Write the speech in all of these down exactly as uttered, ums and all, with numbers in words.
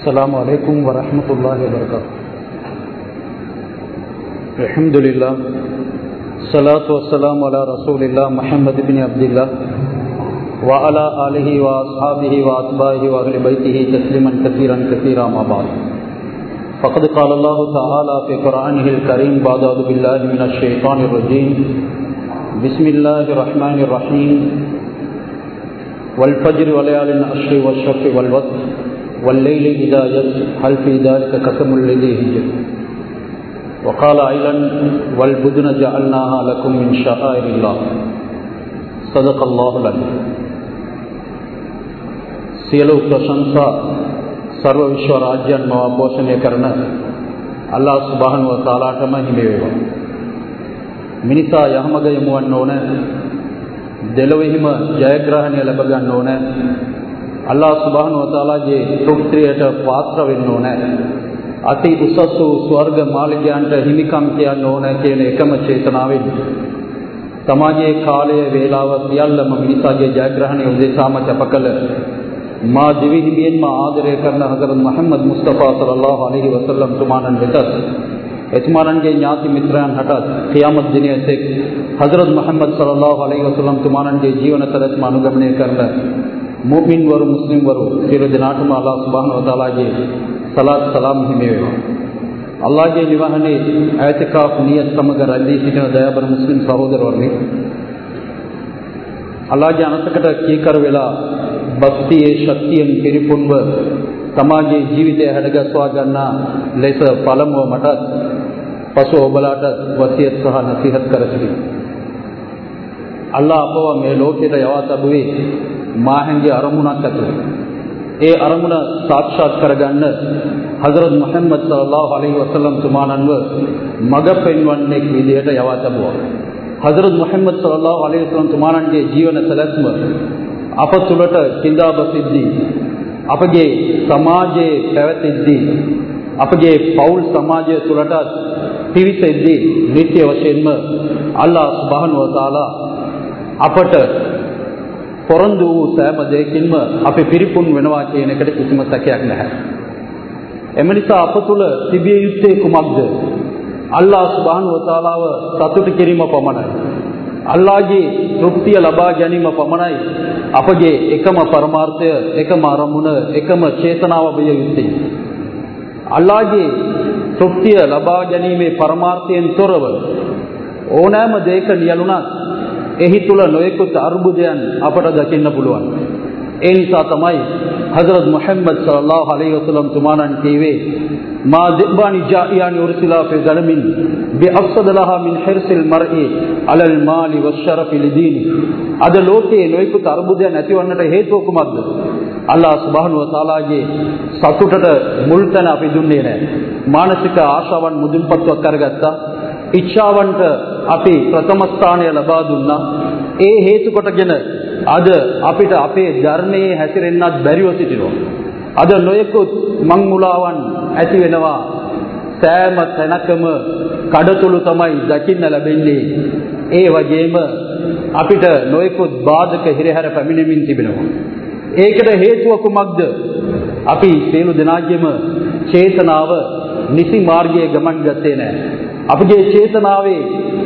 السلام عليكم ورحمة الله وبركاته. الحمد لله الصلاة والسلام على رسول الله محمد بن عبد الله وعلى آله وأصحابه وأتباعه وأهل بيته تسليما كثيرا كثيرا ما بعد. فقد قال الله تعالى في قرآنه الكريم بعد أعوذ بالله من الشيطان الرجيم بسم الله الرحمن الرحيم والفجر وليال العشر والشفع والوتر والليل إذا يسر هل في ذلك قسم لذي حجر وقال أيضا والبدن جعلناها لكم من شعائر الله صدق الله العظيم. සියලු ප්‍රශංසා සර්ව විශ්ව රාජ්‍යයන් මව පෝෂණය කරන අල්ලාහ් සුබ්හානහු වතාලාටම හිමි වේවා. මිනිසා යහමග යමුවන්න ඕන, දෙලොවෙහිම ජයග්‍රහණය ලැබ ගන්න ඕන, අල්ලාහ් සුබ්හානහු වතාලාගේ තෘප්තියට පාත්‍ර වෙන්න ඕන, අති උසස් වූ ස්වර්ග මාලිගයන්ට හිමිකම් කියන්න ඕන කියන එකම චේතනාවෙන් තමාගේ කාලය වේලාව සියල්ලම මිනිසාගේ ජයග්‍රහණය උදෙසාම කැප කළ මා දිවි හිමියෙන්ම ආදරය කරන හදරත් මුහම්මද් මුස්තෆා සල්ලල්ලාහු අලයිහි වසල්ලම් තුමාණන් වෙතත් එතුමාණන්ගේ ඥාති මිත්‍රයන් හටත් ඛියාමත් දිනයේ තෙක් හදරත් මුහම්මද් සල්ලල්ලාහු අලයිහි වසල්ලම් තුමාණන්ගේ ජීවන තරත්ම අනුගමනය කරන මුමින් වරු මුස්ලිම් වරු සියලු දෙනාටම අල්ලාහ් සුබ්හානහු වතාලාගේ සලාත් සලාම් හිමි වේවා. අල්ලාහ්ගේ නිවහනේ ඉතිකාෆ් නියත් සමග රැඳී සිටින දයාබර මුස්ලිම් සහෝදරවරුනි, අල්ලාහ්ගේ අනසකට කීකර වෙලා භක්තියේ ශක්තියෙන් පිරිපුන්ව තමාගේ ජීවිතය හැඩගස්වා ගන්නා ලෙස පළමුව මටත් පසු ඔබලාට වසියත් සහ නසීහත් කර සිටිමි. අල්ලාහ් අපව මේ ලෝකයට යවා තබුවේ මාහන්ගේ අරමුණක් ඇතුළේ. ඒ අරමුණ සාක්ෂාත් කරගන්න හදරත් මුහම්මද් සල්ලල්ලාහු අලයිහි වසල්ලම් තුමාණන්ව මඟ පෙන්වන්නේ විදිහට යවා තබුවා. හදරත් මුහම්මද් සල්ලල්ලාහු අලයිහි වසල්ලම් තුමාණන්ගේ ජීවන සැලැස්ම අප තුළට කිඳා බසිද්දී, අපගේ සමාජයේ පැවතිද්දී, අපගේ පෞල් සමාජය තුළට පිවිසෙද්දී නිත්‍ය වශයෙන්ම අල්ලාහ් සුබ්හානහු වතාලා අපට පොරොන්දු වූ සෑම දෙයකින්ම අපි පිරිපුන් වෙනවා කියන එකට කිසිම සැකයක් නැහැ. එම නිසා අප තුළ තිබිය යුත්තේ කුමක්ද? අල්ලාහ් සුබ්හානහු වතාලාව සතුටු කිරීම පමණයි. අල්ලාහ්ගේ තෘප්තිය ලබා ගැනීම පමණයි අපගේ එකම පරමාර්ථය, එකම අරමුණ, එකම චේතනාව විය යුත්තේ. අල්ලාහ්ගේ තෘප්තිය ලබා ගැනීමේ පරමාර්ථයෙන් තොරව ඕනෑම දෙයක නියලුණත් එහි තුල නොයෙකුත් අර්බුදයන් අපට දකින්න පුළුවන්. ඒ නිසා තමයි හදරත් මුහම්මද් සල්ලල්ලාහු අලයිහි වසල්ලම් තුමාණන් කීවේ මා දිබ්බානි ජායියානි උර්සිලා ෆි ගලමින් බි අෆ්සදලහා මින් හිර්සිල් මර්ഇ අලල් මාලි වෂරෆි ලිදීනි. අද ලෝකයේ නොයෙකුත් අර්බුදයන් ඇතිවන්නට හේතුව කුමක්ද? අල්ලාහ් සුබ්හානහු වතාලාගේ සතුටට මුල් තැන අපි දුන්නේ නැහැ. මානසික ආශාවන් මුදුන්පත්වක් කරගත්තා. ඉච්ඡාවන්ට අපි ප්‍රථම ස්ථානය ලබා දුන්නා. ඒ හේතු කොටගෙන අද අපිට අපේ ධර්මයේ හැසිරෙන්නත් බැරිව සිටිනවා. අද නොයෙකුත් මංමුලාවන් ඇති වෙනවා. සෑම තැනකම කඩතුළු තමයි දකින්න ලැබෙන්නේ. ඒ වගේම අපිට නොයෙකුත් බාධක හිරහැර පැමිණෙමින් තිබෙනවා. ඒකට හේතුව කුමක්ද? අපි සියලු දෙනාගේම චේතනාව නිසි මාර්ගයේ ගමන් ගත්තේ නැහැ. අපගේ චේතනාවේ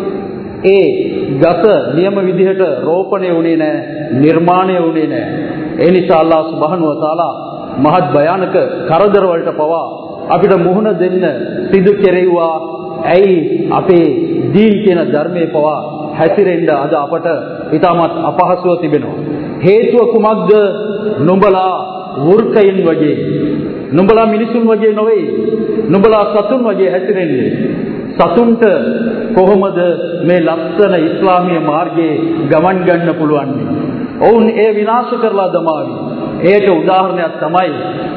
ඒ ගස නියම විදිහට රෝපණය වුණේ නැහැ, නිර්මාණය වුණේ නැහැ. ඒ නිසා අල්ලාහ් සුබ්හානහු වතාලා මහත් භයානක කරදර වලට පවා අපිට මුහුණ දෙන්න සිදු කෙරෙව්වා. ඇයි? අපේ දීන් කියන ධර්මයේ පවා හැසිරෙන්න අද අපට ඊටමත් අපහසුව තිබෙනවා. හේතුව කුමක්ද? නුඹලා වෘකයින් වගේ, නුඹලා මිනිසුන් වගේ නොවේ, නුඹලා සතුන් වගේ හැසිරෙන්නේ. සතුන්ට කොහොමද මේ ලස්සන ඉස්ලාමීය මාර්ගයේ ගමන් ගන්න පුළුවන්? ඔවුන් ඒ විනාශ කරලා දමාවි. ඒකට උදාහරණයක් තමයි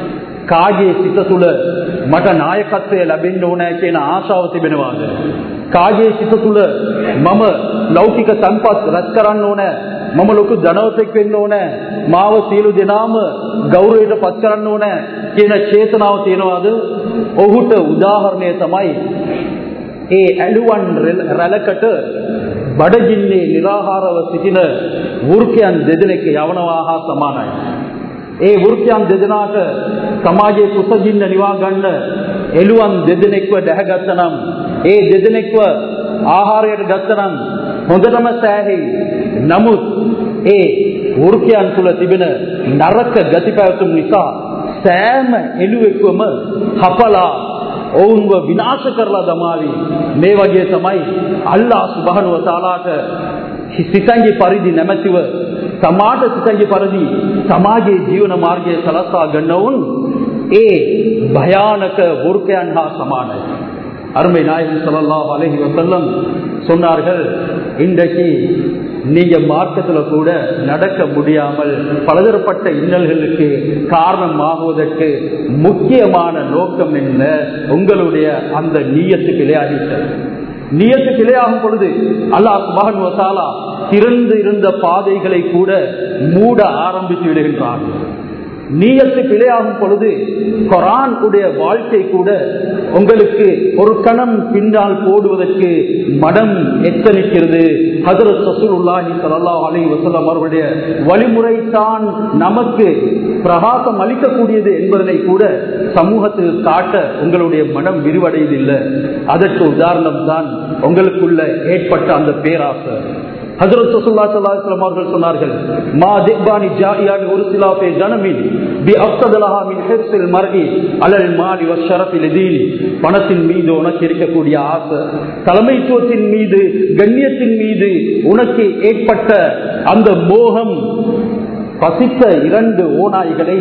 කාගේ සිත තුළ මට නායකත්වය ලැබෙන්න ඕනේ කියන ආශාව තිබෙනවාද? කාගේ සිත තුළ මම ලෞකික සම්පත් රැස් කරන්න ඕනේ, මම ලොකු ධනවතෙක් වෙන්න ඕනේ, මාව සියලු දෙනාම ගෞරවයට පත් කරන්න ඕනේ කියන චේතනාව තියනවාද? ඔහුට උදාහරණය තමයි ඒ ඇලුවන් රැළකට බඩගින්නේ निराහාරව සිටින වෘකයන් දෙදෙනෙක් යවනවා හා සමානයි. ඒ වෘක්ෂයන් දෙදෙනාට සමාජයේ කුසගින්න නිවා ගන්න එළුවන් දෙදෙනෙක්ව දැහැගත්තා නම් ඒ දෙදෙනෙක්ව ආහාරයට ගත්තා නම් හොඳටම සෑහෙයි. නමුත් ඒ වෘක්ෂයන් තුල තිබෙන නරක ගති පැවතුම් නිසා සෑම එළුවෙක්වම හපලා ඔවුන්ව විනාශ කරලා දමාවි. මේ වගේ තමයි අල්ලාහ් සුබ්හානහු වතාලාට සිතංගි පරිදි නැමැතිව සමාජ සිතංගි පරිදි සමාජයේ ජීවන මාර්ගය සලස්වා ගන්නවුන් ඒ භයානක වෘක්ෂයන් හා සමානයි. அருமை நாயகம் ஸல்லல்லாஹு அலைஹி வஸல்லம் சொன்னார்கள், இன்றைக்கு நீங்க மார்க்கத்துல கூட நடக்க முடியாமல் பலதரப்பட்ட இன்னல்களுக்கு காரணமாகுவதற்கு முக்கியமான நோக்கம் என்ன? உங்களுடைய அந்த நியத்துக்கு இலையாகிட்டது. நியத்துக்கு இலையாகும் பொழுது அல்லாஹ் சுப்ஹானஹு வ தஆலா திறந்து இருந்த பாதைகளை கூட மூட ஆரம்பித்து விடுகின்றான். நீயத்துக்கு இலையாகும் பொழுது குர்ஆன் உடைய வாழ்க்கை கூட உங்களுக்கு ஒரு கணம் பின்னால் போடுவதற்கு மடம் எத்தனிக்கிறது. ஹஜ்ரத் ரசூலுல்லாஹி ஸல்லல்லாஹு அலைஹி வஸல்லம் அவர்களுடைய வழிமுறை தான் நமக்கு பிரகாசம் அளிக்கக்கூடியது என்பதனை கூட சமூகத்தில் காட்ட உங்களுடைய மனம் விரிவடைவதில்லை. அதற்கு உதாரணம் தான் உங்களுக்குள்ள ஏற்பட்ட அந்த பேராசை. ஹஜ்ரத் ரசூலுல்லாஹி ஸல்லல்லாஹு அலைஹி வஸல்லம் அவர்கள் சொன்னார்கள், மா திபானி ஜாயியான் உர்சிலா ஃபி ஜனமின் பி அஃதலஹா மின் ஹிர்ஸில் மர்இ அலல் மாலி வஷ்ஷரஃபி லிதீனி. பணத்தின் மீது உனக்கு இருக்கக்கூடிய ஆசை, தலைமைத்துவத்தின் மீது, கண்ணியத்தின் மீது உனக்கு ஏற்பட்ட அந்த மோகம் பசித்த இரண்டு ஓநாய்களை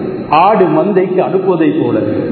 ஆடு மந்தைக்கு அனுப்புவதை போல,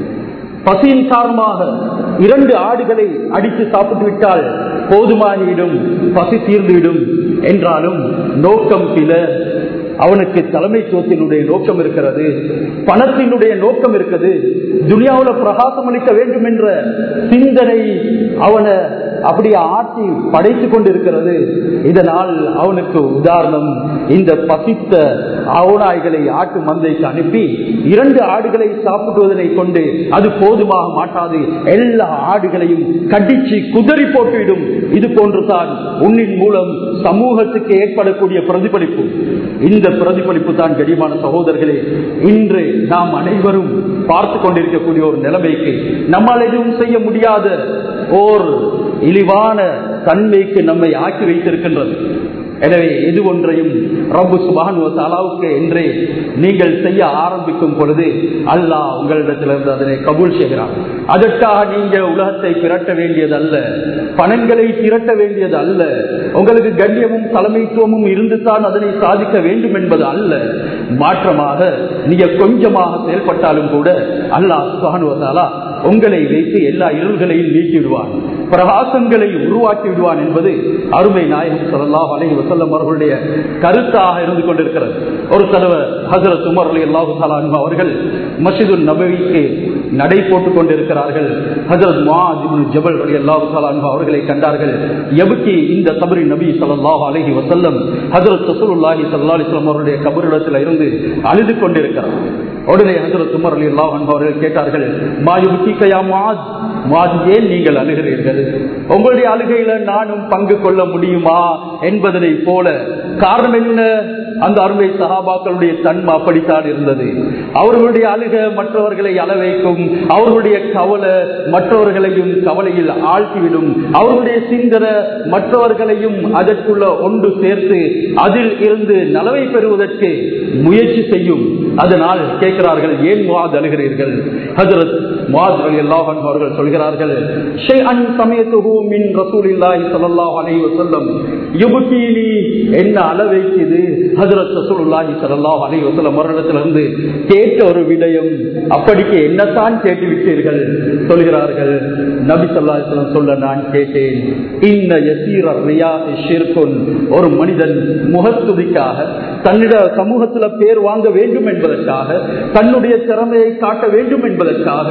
பசியின் காரணமாக இரண்டு ஆடுகளை அடித்து சாப்பிட்டு விட்டால் போதுமாகிவிடும், பசி தீர்ந்துவிடும் என்றாலும் நோக்கம் பில. அவனுக்கு தலைமைத்துவத்தினுடைய நோக்கம் இருக்கிறது, பணத்தினுடைய நோக்கம் இருக்குது, துனியாவில் பிரகாசம் அளிக்க வேண்டும் என்ற சிந்தனை அவனை அப்படியே ஆட்சி படைத்துக் கொண்டிருக்கிறது. இதனால் அவனுக்கு உதாரணம், இந்த பசித்த ஓநாய்களை ஆட்டு மந்தைக்கு அனுப்பி இரண்டு ஆடுகளை சாப்பிடுவதனை கொண்டு அது போதுமாக மாட்டாது, எல்லா ஆடுகளையும் கடிச்சு குதறி போட்டுவிடும். இது போன்றுதான் உன்னின் மூலம் சமூகத்துக்கு ஏற்படக்கூடிய பிரதிபலிப்பு. இந்த பிரதிபலிப்பு தான் கடிமான சகோதரர்களே இன்று நாம் அனைவரும் பார்த்து கொண்டிருக்கக்கூடிய ஒரு நிலைமைக்கு, நம்மால் எதுவும் செய்ய முடியாத ஓர் இழிவான தன்மைக்கு நம்மை ஆக்கி வைத்திருக்கின்றது. எனவே எது ஒன்றையும் ரப்பு சுப்ஹானஹு வ தஆலாவுக்கு என்றே நீங்கள் செய்ய ஆரம்பிக்கும் பொழுது அல்லாஹ் உங்களிடத்திலிருந்து அதனை கபூல் செய்கிறான். அதற்காக நீங்க உலகத்தை திரட்ட வேண்டியது அல்ல, பணங்களை திரட்ட வேண்டியது அல்ல, உங்களுக்கு கண்ணியமும் தலைமைத்துவமும் இருந்துதான் அதனை சாதிக்க வேண்டும் என்பது அல்ல. மாற்றமாக நீங்க கொஞ்சமாக செயல்பட்டாலும் கூட அல்லாஹ் சுப்ஹானஹு வ தஆலா உங்களை வைத்து எல்லா இருள்களையும் நீக்கி விடுவான், பிரகாசங்களை உருவாக்கி விடுவான் என்பது அருமை நாயகம் ஸல்லல்லாஹு அலைஹி வஸல்லம் அவர்களுடைய கருத்தாக இருந்து கொண்டிருக்கிறது. ஒரு தடவை ஹஜ்ரத் உமர் ரலியல்லாஹு தஆலா அன்ஹு அவர்கள் மஸ்ஜிதுன் நபவிக்கு நடை போட்டுக் கொண்டிருக்கிறார்கள். ஹஜ்ரத் முஆத் இப்னு ஜபல் ரலியல்லாஹு தஆலா அன்ஹு அவர்களை கண்டார்கள். எபுக்கி இந்த கபரி நபி ஸல்லல்லாஹு அலைஹி வஸல்லம் ஹஜ்ரத் ரசூலுல்லாஹி ஸல்லல்லாஹு அலைஹி வஸல்லம் அவருடைய கபரிடத்தில் இருந்து அழுது கொண்டிருக்கிறார். உடனே ஹஜ்ரத் உமர் ரலியல்லாஹு அன்ஹு அவர்கள் கேட்டார்கள், மா யுபீக யா முஆத், முஆத் ஏன் நீங்கள் அழுகிறீர்கள்? உங்களுடைய அழுகையில நானும் பங்கு கொள்ள முடியுமா என்பதனை போல. காரணம் என்ன? அந்த அருமை சஹாபாக்களுடைய தன்மை அப்படித்தான் இருந்தது. அவர்களுடைய அழுக மற்றவர்களை அழ வைக்கும், அவர்களுடைய கவலை மற்றவர்களையும் கவலையில் ஆழ்த்திவிடும், அவர்களுடைய சிந்தனை மற்றவர்களையும் அதற்குள்ள ஒன்று சேர்த்து அதில் இருந்து நலவை பெறுவதற்கு முயற்சி செய்யும். அதனால் கேட்கிறார்கள், ஏன் முஆத் அழுகிறீர்கள்? ஹஜ்ரத் முஆத் ரலியல்லாஹு அன்ஹு அவர்கள் சொல்கிறார்கள், ஷைஅன் சமயத்துஹு மின் ரசூலில்லாஹி ஸல்லல்லாஹு அலைஹி வஸல்லம் யுபகீனி, என்ன அழ வைக்குது? ஹஜ்ரத் ரசூலுல்லாஹி ஸல்லல்லாஹு அலைஹி வஸல்லம் அவர்களிடத்திலிருந்து கேட்ட ஒரு விடயம், அப்படிக்கு என்னத்தான் கேட்டு விட்டீர்கள்? சொல்கிறார்கள், நபி ஸல்லல்லாஹு அலைஹி வஸல்லம் சொல்ல நான் கேட்டேன், இன்ன யஸீர ரியாஇ ஷிர்குன், ஒரு மனிதன் முகஸ்துதிக்காக தன்னிட சமூகத்தில் பேர் வாங்க வேண்டும் என்பதற்காக, தன்னுடைய திறமையை காட்ட வேண்டும் என்பதற்காக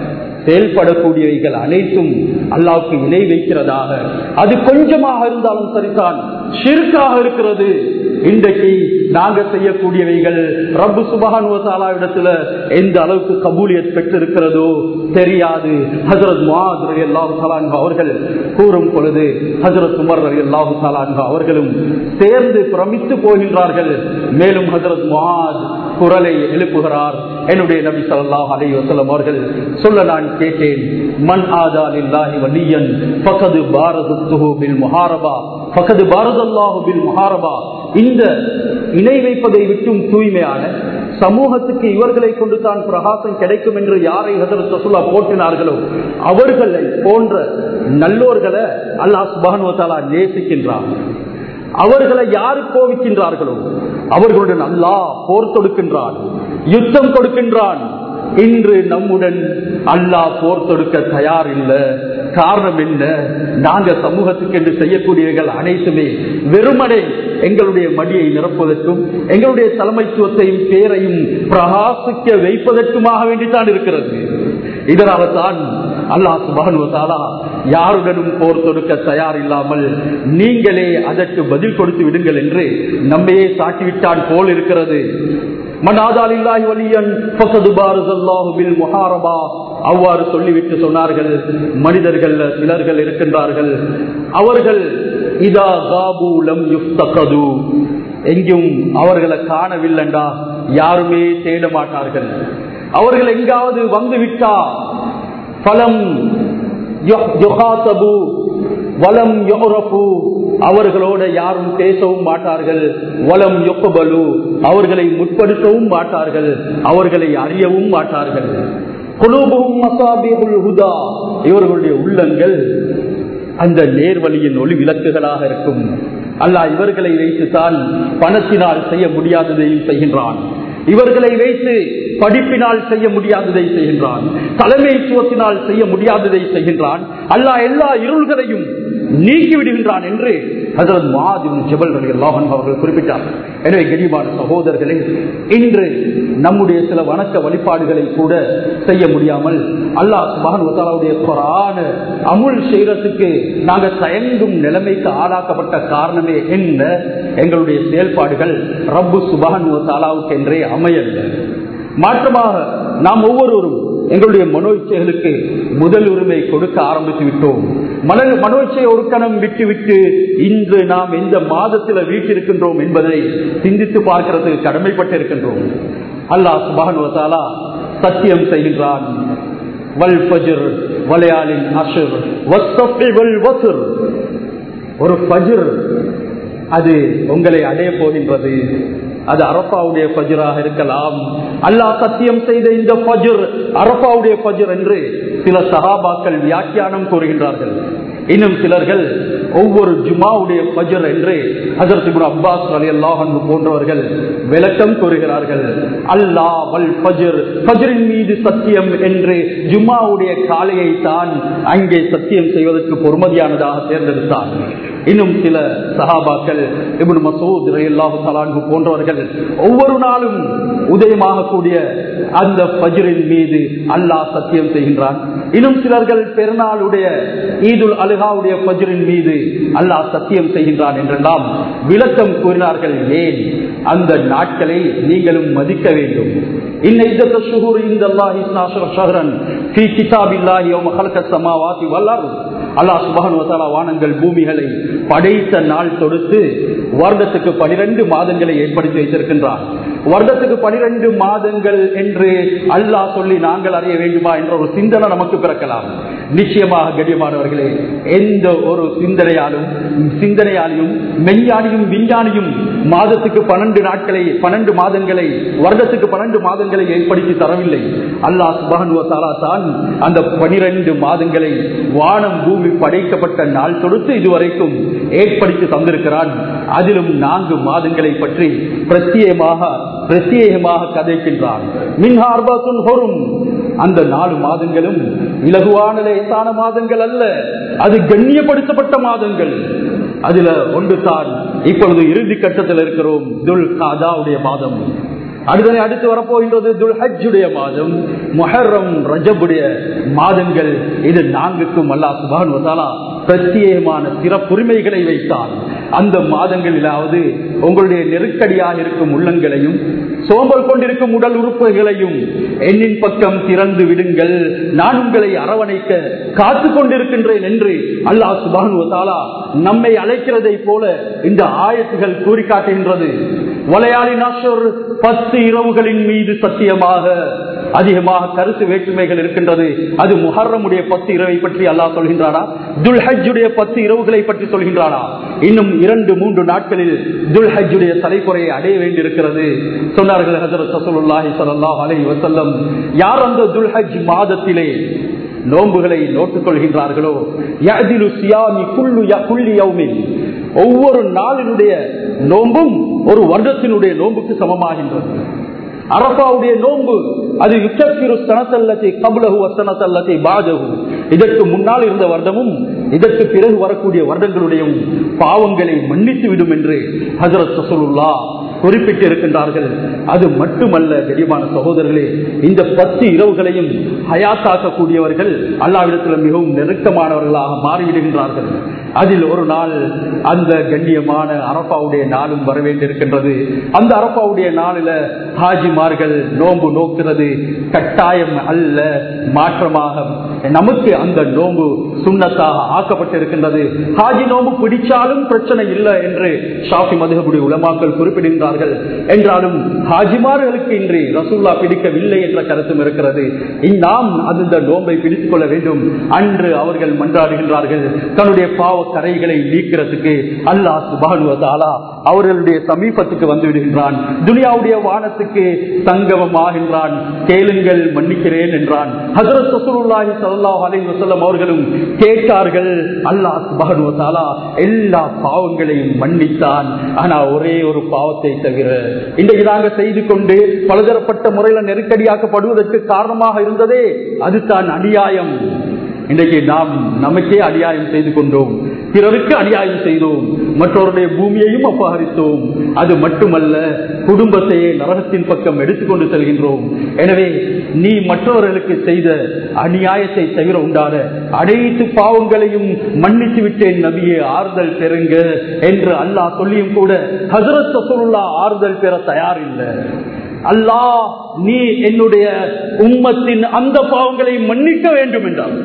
செயல்படக்கூடியவைகள் அனைத்தும் அல்லாஹ்வுக்கு இணை வைக்கிறதாக, அது கொஞ்சமாக இருந்தாலும் சரிதான், ஷிர்காக இருக்கிறது. இன்றைக்கு நாங்க செய்யக்கூடியவைகள் ரப்பு சுப்ஹானஹு வ தஆலாவிடத்துல எந்த அளவுக்கு கபூலியத் பெற்றிருக்கிறதோ தெரியாது. ஹஜ்ரத் முஆத் ரலியல்லாஹு தஆலா அன்ஹு அவர்கள் கூறும் பொழுது ஹஜ்ரத் உமர் ரலியல்லாஹு தஆலா அன்ஹு அவர்களும் சேர்ந்து பிரமித்து போகின்றார்கள். மேலும் ஹஜ்ரத் முஆத் குரலை எழுப்புகிறார். என்னுடைய நபி ஸல்லல்லாஹு அலைஹி வஸல்லம் அவர்கள் சொல்ல நான் கேட்டேன், மன் ஆதா லில்லாஹி வலியன் ஃபகத் பாரதுஹு பில் முஹாரபா ஃபகத் பாரதல்லாஹு பில் முஹாரபா. இந்த இணை வைப்பதை விட்டும் தூய்மையான சமூகத்துக்கு இவர்களை கொண்டு தான் பிரகாசம் கிடைக்கும் என்று யாரை ஹஜ்ரத் ரசூலுல்லாஹ் போற்றினார்களோ அவர்களை போன்ற நல்லோர்களை அல்லாஹ் சுப்ஹானஹு வ தஆலா நேசிக்கின்றார். அவர்களை யாரு கோவிக்கின்றார்களோ அவர்களுடன் அல்லாஹ் போர் தொடுக்கின்றான், யுத்தம் கொடுக்கின்றான். இன்று நம்முடன் அல்லாஹ் போர் தொடுக்க தயார் இல்லை. காரணம் என்ன? நாங்க சமூகத்துக்கு என்று செய்யக்கூடியவர்கள் அனைத்துமே வெறுமனே எங்களுடைய மடியை நிரப்புவதற்கும் எங்களுடைய தலைமைத்துவத்தையும் பேரையும் பிரகாசிக்க வைப்பதற்குமாக வேண்டித்தான் இருக்கிறது. இதனால தான் அல்லாஹ் சுப்ஹானஹு வ தஆலா யாருடனும் போர் தொடுக்க தயார் இல்லாமல் நீங்களே அதற்கு பதில் கொடுத்து விடுங்கள் என்று நம்மையே சாட்டிவிட்டான் போல் இருக்கிறது. அவ்வாறு சொல்லிவிட்டு சொன்னார்கள், மனிதர்கள் சிலர்கள் இருக்கின்றார்கள், அவர்கள் இதா காபு லம் யுஃப்தகது, எங்கும் அவர்களை காணவில்லைண்டா யாருமே தேட மாட்டார்கள். அவர்கள் எங்காவது வந்து விட்டா பலம் யுகாதபு வலம் யுரஃபு, அவர்களோட யாரும் பேசவும் மாட்டார்கள். வலம் யுக்பலு, அவர்களை முற்படுத்தவும் மாட்டார்கள், அவர்களை அறியவும் மாட்டார்கள். குலூபுஹும் மசாபிஹுல் ஹுதா, இவர்களுடைய உள்ளங்கள் அந்த நேர்வழியின் ஒளி விளக்குகளாக இருக்கும். அல்லாஹ் இவர்களை வைத்துத்தான் பணத்தினால் செய்ய முடியாததையும் செய்கின்றான். இவர்களை வைத்து படிப்பினால் செய்ய முடியாததை செய்கின்றான், தலைமைத்துவத்தினால் செய்ய முடியாததை செய்கின்றான். அல்லாஹ் எல்லா இருள்களையும் நீக்கி விடுகின்றான் என்று ஹஜ்ரத் முஆத் இப்னு ஜபல் ரலியல்லாஹு அன்ஹு அவர்கள் குறிப்பிட்டார். எனவே கனிவான சகோதரர்களே, இன்று நம்முடைய சில வணக்க வழிபாடுகளை கூட செய்ய முடியாமல் அல்லாஹ் சுப்ஹானஹு வ தஆலாவுடைய குர்ஆனை அமுல் செய்யறதுக்கு நாங்கள் தயங்கும் நிலைமைக்கு ஆளாக்கப்பட்ட காரணமே என்ன? எங்களுடைய செயல்பாடுகள் ரப்பு சுப்ஹானஹு வ தஆலாவுக்கு என்றே அமையவில்லை. மாற்றமாக நாம் ஒவ்வொருவரும் எங்களுடைய மனோ இச்சைகளுக்கு முதல் உரிமை கொடுக்க ஆரம்பித்து விட்டோம். மன மனோ இச்சையை ஒரு கணம் விட்டு விட்டு இன்று நாம் எந்த மாதத்தில் வீட்டிருக்கின்றோம் என்பதை சிந்தித்து பார்க்கிறதுக்கு கடமைப்பட்டு இருக்கின்றோம். அல்லாஹ் சுப்ஹானஹு வ தஆலா சத்தியம் செய்கின்றான், வல் ஃபஜ்ர் வலயாலின் அஷ்ர் வஸ்ஸஃபி வல் வத்ர். ஒரு ஃபஜ்ர் அது உங்களை அடைய போகின்றது. அது அரஃபாவுடைய ஃபஜ்ராக இருக்கலாம். அல்லாஹ் சத்தியம் செய்த இந்த ஃபஜ்ர் அரஃபாவுடைய ஃபஜ்ர் என்று சில சஹாபாக்கள் வியாக்கியானம் கூறுகின்றார்கள். இன்னும் சிலர்கள் ஒவ்வொரு ஜுமாவுடைய ஃபஜ்ர் என்று ஹஜ்ரத் இப்னு அப்பாஸ் ரலியல்லாஹு அன்ஹு போன்றவர்கள் விளக்கம் கூறுகிறார்கள். அல்லாஹ் வல் ஃபஜ்ர், ஃபஜ்ரின் மீது சத்தியம் என்று ஜுமாவுடைய காலையை தான் அங்கே சத்தியம் செய்வதற்கு பொறுமதியானதாக தேர்ந்தெடுத்தார். இன்னும் சில சஹாபாக்கள் இப்னு மஸ்ஊத் ரலியல்லாஹு தஆலா அன்ஹு போன்றவர்கள் ஒவ்வொரு நாளும் உதயமாக கூடிய அந்த ஃபஜ்ரின் மீது அல்லாஹ் சத்தியம் செய்கின்றான். இன்னும் சிலர்கள் பெருநாளுடைய ஈதுல் அல்ஹாவுடைய ஃபஜ்ரின் மீது அல்லாஹ் சத்தியம் செய்கின்றான் என்றெல்லாம் விளக்கம் கூறினார்கள். ஏன்? அந்த நாட்களை நீங்களும் மதிக்க வேண்டும். இன்ன இத்தத்த ஷுஹூர் இன்தல்லாஹி இஸ்னாஷர ஷஹ்ரன் ஃபீ கிதாபில்லாஹி யௌம ஹலகஸ் ஸமாவாதி வல் அர்த். அல்லாஹ் சுப்ஹானஹு வ தஆலா வானங்கள் பூமிகளை படைத்த நாள் தொடுத்து வருடத்துக்கு பனிரெண்டு மாதங்களை ஏற்படுத்தி வைத்திருக்கின்றார். வருடத்துக்கு பனிரெண்டு மாதங்கள் என்று அல்லாஹ் சொல்லி நாங்கள் அறிய வேண்டுமா என்ற ஒரு சிந்தனை நமக்கு பிறக்கலாம். நிச்சயமாக கண்ணியமானவர்களே, எந்த ஒரு சிந்தனையாலும் சிந்தனையாலையும் மெஞ்ஞானியும் விஞ்ஞானியும் மாதத்துக்கு பன்னெண்டு நாட்களை பன்னெண்டு மாதங்களை வருடத்துக்கு பன்னெண்டு மாதங்களை ஏற்படுத்தி தரவில்லை. அல்லாஹ் சுப்ஹானஹு வ தஆலா தான் அந்த பனிரெண்டு மாதங்களை வானம் பூமி படைக்கப்பட்ட நாள் தொடுத்து இதுவரைக்கும் ஏற்படுத்தி தந்திருக்கிறான். அதிலும் நான்கு மாதங்களை பற்றி பிரத்யேகமாக பிரத்யேகமாக கதைக்கின்றான். மின்ஹா அர்பஅத்துன் ஹுரும், அந்த நாலு மாதங்களும் இலகுவான லேசான மாதங்கள் அல்ல, அது கண்ணியப்படுத்தப்பட்ட மாதங்கள். அதுல ஒன்று தான் இப்பொழுது இறுதி கட்டத்தில் இருக்கிறோம், துல் காதாவுடைய மாதம். அடுத்தனை அடுத்து வரப்போகின்றது துல்ஹஜ்ஜுடைய மாதம், முஹர்ரம், ரஜபுடைய மாதங்கள். இது நான்குக்கும் அல்லாஹ் சுப்ஹானஹு வ தஆலா பிரத்யேகமான சிறப்புரிமைகளை வைத்தார். அந்த மாதங்களிலாவது உங்களுடைய நெருக்கடியாக இருக்கும் உள்ளங்களையும் சோம்பல் கொண்டிருக்கும் உடல் உறுப்புகளையும் என்னின் பக்கம் திறந்து விடுங்கள், நான் உங்களை அரவணைக்க காத்து கொண்டிருக்கின்றேன் என்று அல்லாஹ் சுப்ஹானஹு வ தஆலா நம்மை அழைக்கிறதை போல இந்த ஆயத்துகள் கூறி காட்டுகின்றது. வலையாளி நாஷர் பத்து இரவுகளின் மீது சத்தியமாக அதிகமாக கருத்து வேற்றுமைகள் இருக்கின்றது. அது முஹர்ரமுடைய பத்து இரவை பற்றி அல்லாஹ் சொல்கின்றானா, துல்ஹஜ்ஜுடைய பத்து இரவுகளை பற்றி சொல்கின்றானா? இன்னும் இரண்டு மூன்று நாட்களில் துல்ஹஜ்ஜுடைய தலைப்புறையை அடைய வேண்டியிருக்கிறது. சொன்னார்கள் ஹஜ்ரத் ரசூலுல்லாஹி ஸல்லல்லாஹு அலைஹி வஸல்லம், யார் அந்த துல்ஹஜ் மாதத்திலே நோன்புகளை நோட்டுக் கொள்கின்றார்களோ, யஅதிலு சியாமி குல்லு குல்லி யௌமின், ஒவ்வொரு நாளினுடைய நோன்பும் ஒரு வருடத்தினுடைய நோன்புக்கு சமமாகின்றது. அரபாவுடைய நோன்பு அது யுத்தக்கிரு சனத்தல்லத்தை கபலஹு வசனத்தல்லத்தை பாஜகு, இதற்கு முன்னால் இருந்த வருடமும் இதற்கு பிறகு வரக்கூடிய வருடங்களுடைய பாவங்களை மன்னித்து விடும் என்று ஹஜ்ரத் ரசூலுல்லாஹ் குறிப்பிட்டு இருக்கின்றார்கள். அது மட்டுமல்ல கண்ணியமான சகோதரர்களே, இந்த பத்து இரவுகளையும் ஹயாத்தாக்கக்கூடியவர்கள் அல்லாஹ்விடத்தில் மிகவும் நெருக்கமானவர்களாக மாறிவிடுகின்றார்கள். அதில் ஒரு நாள் அந்த கண்ணியமான அரபாவுடைய நாளும் வர வேண்டியிருக்கின்றது. அந்த அரபாவுடைய நாளில ஹாஜிமார்கள் நோன்பு நோக்கிறது கட்டாயம் அல்ல, மாற்றமாக நமக்கு அந்த நோன்பு சுன்னத்தாக ஆக்கப்பட்டிருக்கின்றது. ஹாஜி நோன்பு பிடிச்சாலும் பிரச்சனை இல்லை என்று ஷாஃபி மதுஹபுடைய உலமாக்கள் குறிப்பிடுகின்றார்கள். என்றாலும் ஹாஜிமார்களுக்கு இன்றி ரசூல்லா பிடிக்கவில்லை என்ற கருத்தும் இருக்கிறது. நாம் அந்த நோன்பை பிடித்துக் கொள்ள வேண்டும். அன்று அவர்கள் மன்றாடுகின்றார்கள், தன்னுடைய பாவ கரைகளை நீக்கிறதுக்கு அல்லாஹ் சுப்ஹானஹு வ தஆலா அவர்களுடைய சமீபத்துக்கு வந்து விடுகின்றான். துனியாவுடைய வானத்துக்கு சங்கமமாகின்றான். கேளுங்கள் மன்னிக்கிறேன் என்றான். ஹஜ்ரத் ரசூலுல்லாஹி ஸல்லல்லாஹு அலைஹி வஸல்லம் அவர்களும் கேட்டார்கள். அல்லாஹ் சுப்ஹானஹு வ தஆலா எல்லா பாவங்களையும் மன்னித்தான். ஆனா ஒரே ஒரு பாவத்தை தவிர இன்றைக்கு நாங்கள் செய்து கொண்டு பலதரப்பட்ட முறையில் நெருக்கடியாக்கப்படுவதற்கு காரணமாக இருந்ததே அதுதான் அநியாயம். இன்றைக்கு நாம் நமக்கே அநியாயம் செய்து கொண்டோம், பிறருக்கு அநியாயம் செய்தோம், மற்றவருடைய பூமியையும் அபகரித்தோம். அது மட்டுமல்ல, குடும்பத்தையே நரகத்தின் பக்கம் எடுத்துக்கொண்டு செல்கின்றோம். எனவே நீ மற்றவர்களுக்கு செய்த அநியாயத்தை தவிர உண்டான அனைத்து பாவங்களையும் மன்னித்து விட்டேன் நபியே, ஆறுதல் பெறுங்க என்று அல்லாஹ் சொல்லியும் கூட ஹஜ்ரத் ரசூலுல்லாஹ் ஆறுதல் பெற தயார் இல்லை. அல்லாஹ் நீ என்னுடைய உம்மத்தின் அந்த பாவங்களை மன்னிக்க வேண்டும் என்றார்.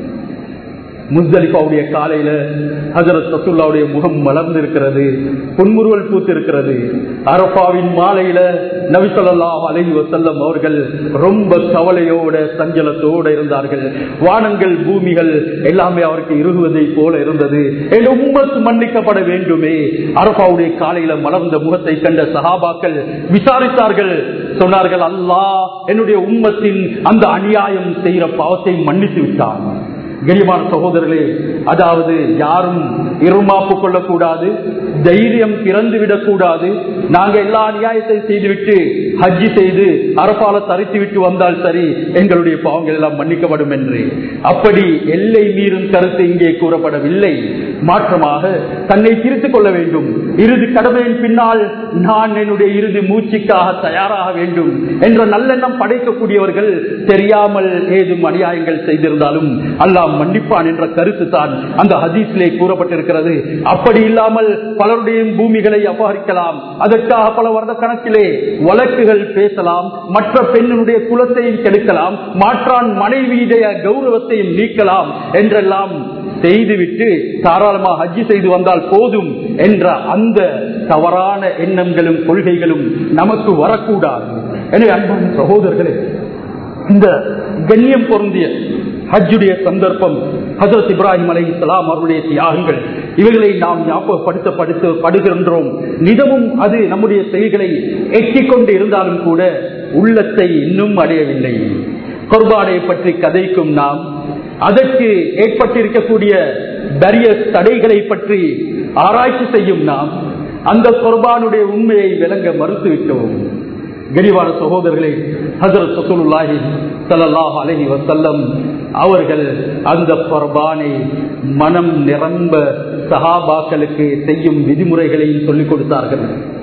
முஸ்தலிஃபாவுடைய காலையில ஹஜ்ரத் ரசூலுல்லாஹ்வுடைய முகம் மலர்ந்திருக்கிறது, புன்முறுவல் பூத்திருக்கிறது. அரஃபாவின் மாலையில நபி ஸல்லல்லாஹு அலைஹி வஸல்லம் அவர்கள் ரொம்ப கவலையோட சஞ்சலத்தோட இருந்தார்கள். வானங்கள் பூமிகள் எல்லாமே அவருக்கு இறுகுவதை போல இருந்தது. என் உம்மத் மன்னிக்கப்பட வேண்டுமே. அரஃபாவுடைய காலையில மலர்ந்த முகத்தை கண்ட சஹாபாக்கள் விசாரித்தார்கள். சொன்னார்கள், அல்லாஹ் என்னுடைய உம்மத்தின் அந்த அநியாயம் செய்கிற பாவத்தை மன்னித்து விட்டான். கண்ணியமான சகோதரர்களே, அதாவது யாரும் இருமாப்பு கொள்ளக்கூடாது, தைரியம் பிறந்துவிடக் கூடாது. நாங்க எல்லா அநியாயத்தை செய்துவிட்டு ஹஜ்ஜி செய்து அரபால தரித்து விட்டு வந்தால் சரி, எங்களுடைய பாவங்கள் எல்லாம் மன்னிக்கப்படும் என்று அப்படி எல்லை மீறும் கருத்து இங்கே கூறப்படவில்லை. மாற்றமாக தன்னை திருத்திக் கொள்ள வேண்டும். இறுதி கடமையின் பின்னால் நான் என்னுடைய இறுதி மூச்சுக்காக தயாராக வேண்டும் என்ற நல்லெண்ணம் படைக்கக்கூடியவர்கள் தெரியாமல் ஏதும் அநியாயங்கள் செய்திருந்தாலும் அல்லாஹ் மன்னிப்பான் என்ற கருத்து தான் அந்த ஹதீஸிலே கூறப்பட்டிருக்கிறது. அப்படி இல்லாமல் பலருடைய பூமிகளை அபகரிக்கலாம், அதற்காக பல வருட கணக்கிலே வழக்குகள் பேசலாம், மற்ற பெண்ணுடைய குலத்தையும் கெடுக்கலாம், மாற்றான் மனைவியுடைய கௌரவத்தையும் நீக்கலாம் என்றெல்லாம் செய்துவிட்டு தாராளமாக ஹஜ்ஜி செய்து வந்தால் போதும் என்ற அந்த தவறான எண்ணங்களும் கொள்கைகளும் நமக்கு வரக்கூடாது. எனவே அன்பான சகோதரர்களே, இந்த கண்ணியம் பொருந்திய ஹஜ்ஜுடைய சந்தர்ப்பம், ஹஜ்ரத் இப்ராஹிம் அலைஹிஸ்ஸலாம் அவருடைய தியாகங்கள், இவைகளை நாம் ஞாபகப்படுத்த படுகின்றோம். நிதமும் அது நம்முடைய செயல்களை எட்டிக்கொண்டு இருந்தாலும் கூட உள்ளத்தை இன்னும் அடையவில்லை. குர்பானை பற்றி கதைக்கும் நாம், அதற்கு ஏற்பட்டிருக்கக்கூடிய பெரிய தடைகளை பற்றி ஆராய்ச்சி செய்யும் நாம், அந்த குர்பானுடைய உண்மையை விளங்க மறுத்துவிட்டோம். கனிவான சகோதரர்களே, ஹஜ்ரத் ரசூலுல்லாஹி ஸல்லல்லாஹு அலைஹி வஸல்லம் அவர்கள் அந்த குர்பானை மனம் நிரம்ப சஹாபாக்களுக்கு செய்யும் விதிமுறைகளையும் சொல்லிக் கொடுத்தார்கள்.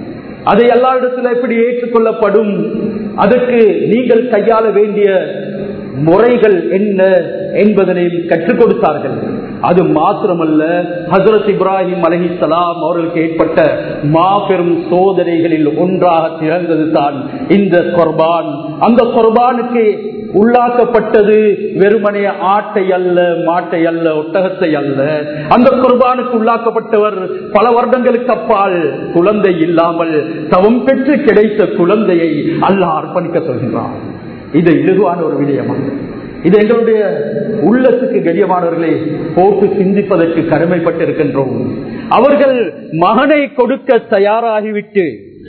அதை எல்லா இடத்துல எப்படி ஏற்றுக்கொள்ளப்படும், அதற்கு நீங்கள் கையாள வேண்டிய முறைகள் என்ன என்பதனை கற்றுக் கொடுத்தார்கள். அது மாத்திரமல்ல, ஹஜ்ரத் இப்ராஹிம் அலைஹிஸ்ஸலாம் அவர்களுக்கு ஏற்பட்ட மாபெரும் சோதனைகளில் ஒன்றாக திகழ்ந்தது தான் இந்த குர்பான். அந்த குர்பானுக்கு உள்ளாக்கப்பட்டது வெறுமனே ஆட்டை அல்ல, மாட்டை அல்ல, ஒட்டகத்தை அல்ல. அந்த குர்பானுக்கு உள்ளாக்கப்பட்டவர் பல வருடங்களுக்கு அப்பால் குழந்தை இல்லாமல் தவம் பெற்று கிடைத்த குழந்தையை அல்லாஹ் அர்ப்பணிக்க சொல்கின்றார். இது இலகுவான ஒரு விடயமா? இது எங்களுடைய உள்ளத்துக்கு கண்ணியமானவர்களை போட்டு சிந்திப்பதற்கு கடமைப்பட்டிருக்கின்றோம். அவர்கள் மகனை கொடுக்க தயாராகிவிட்டு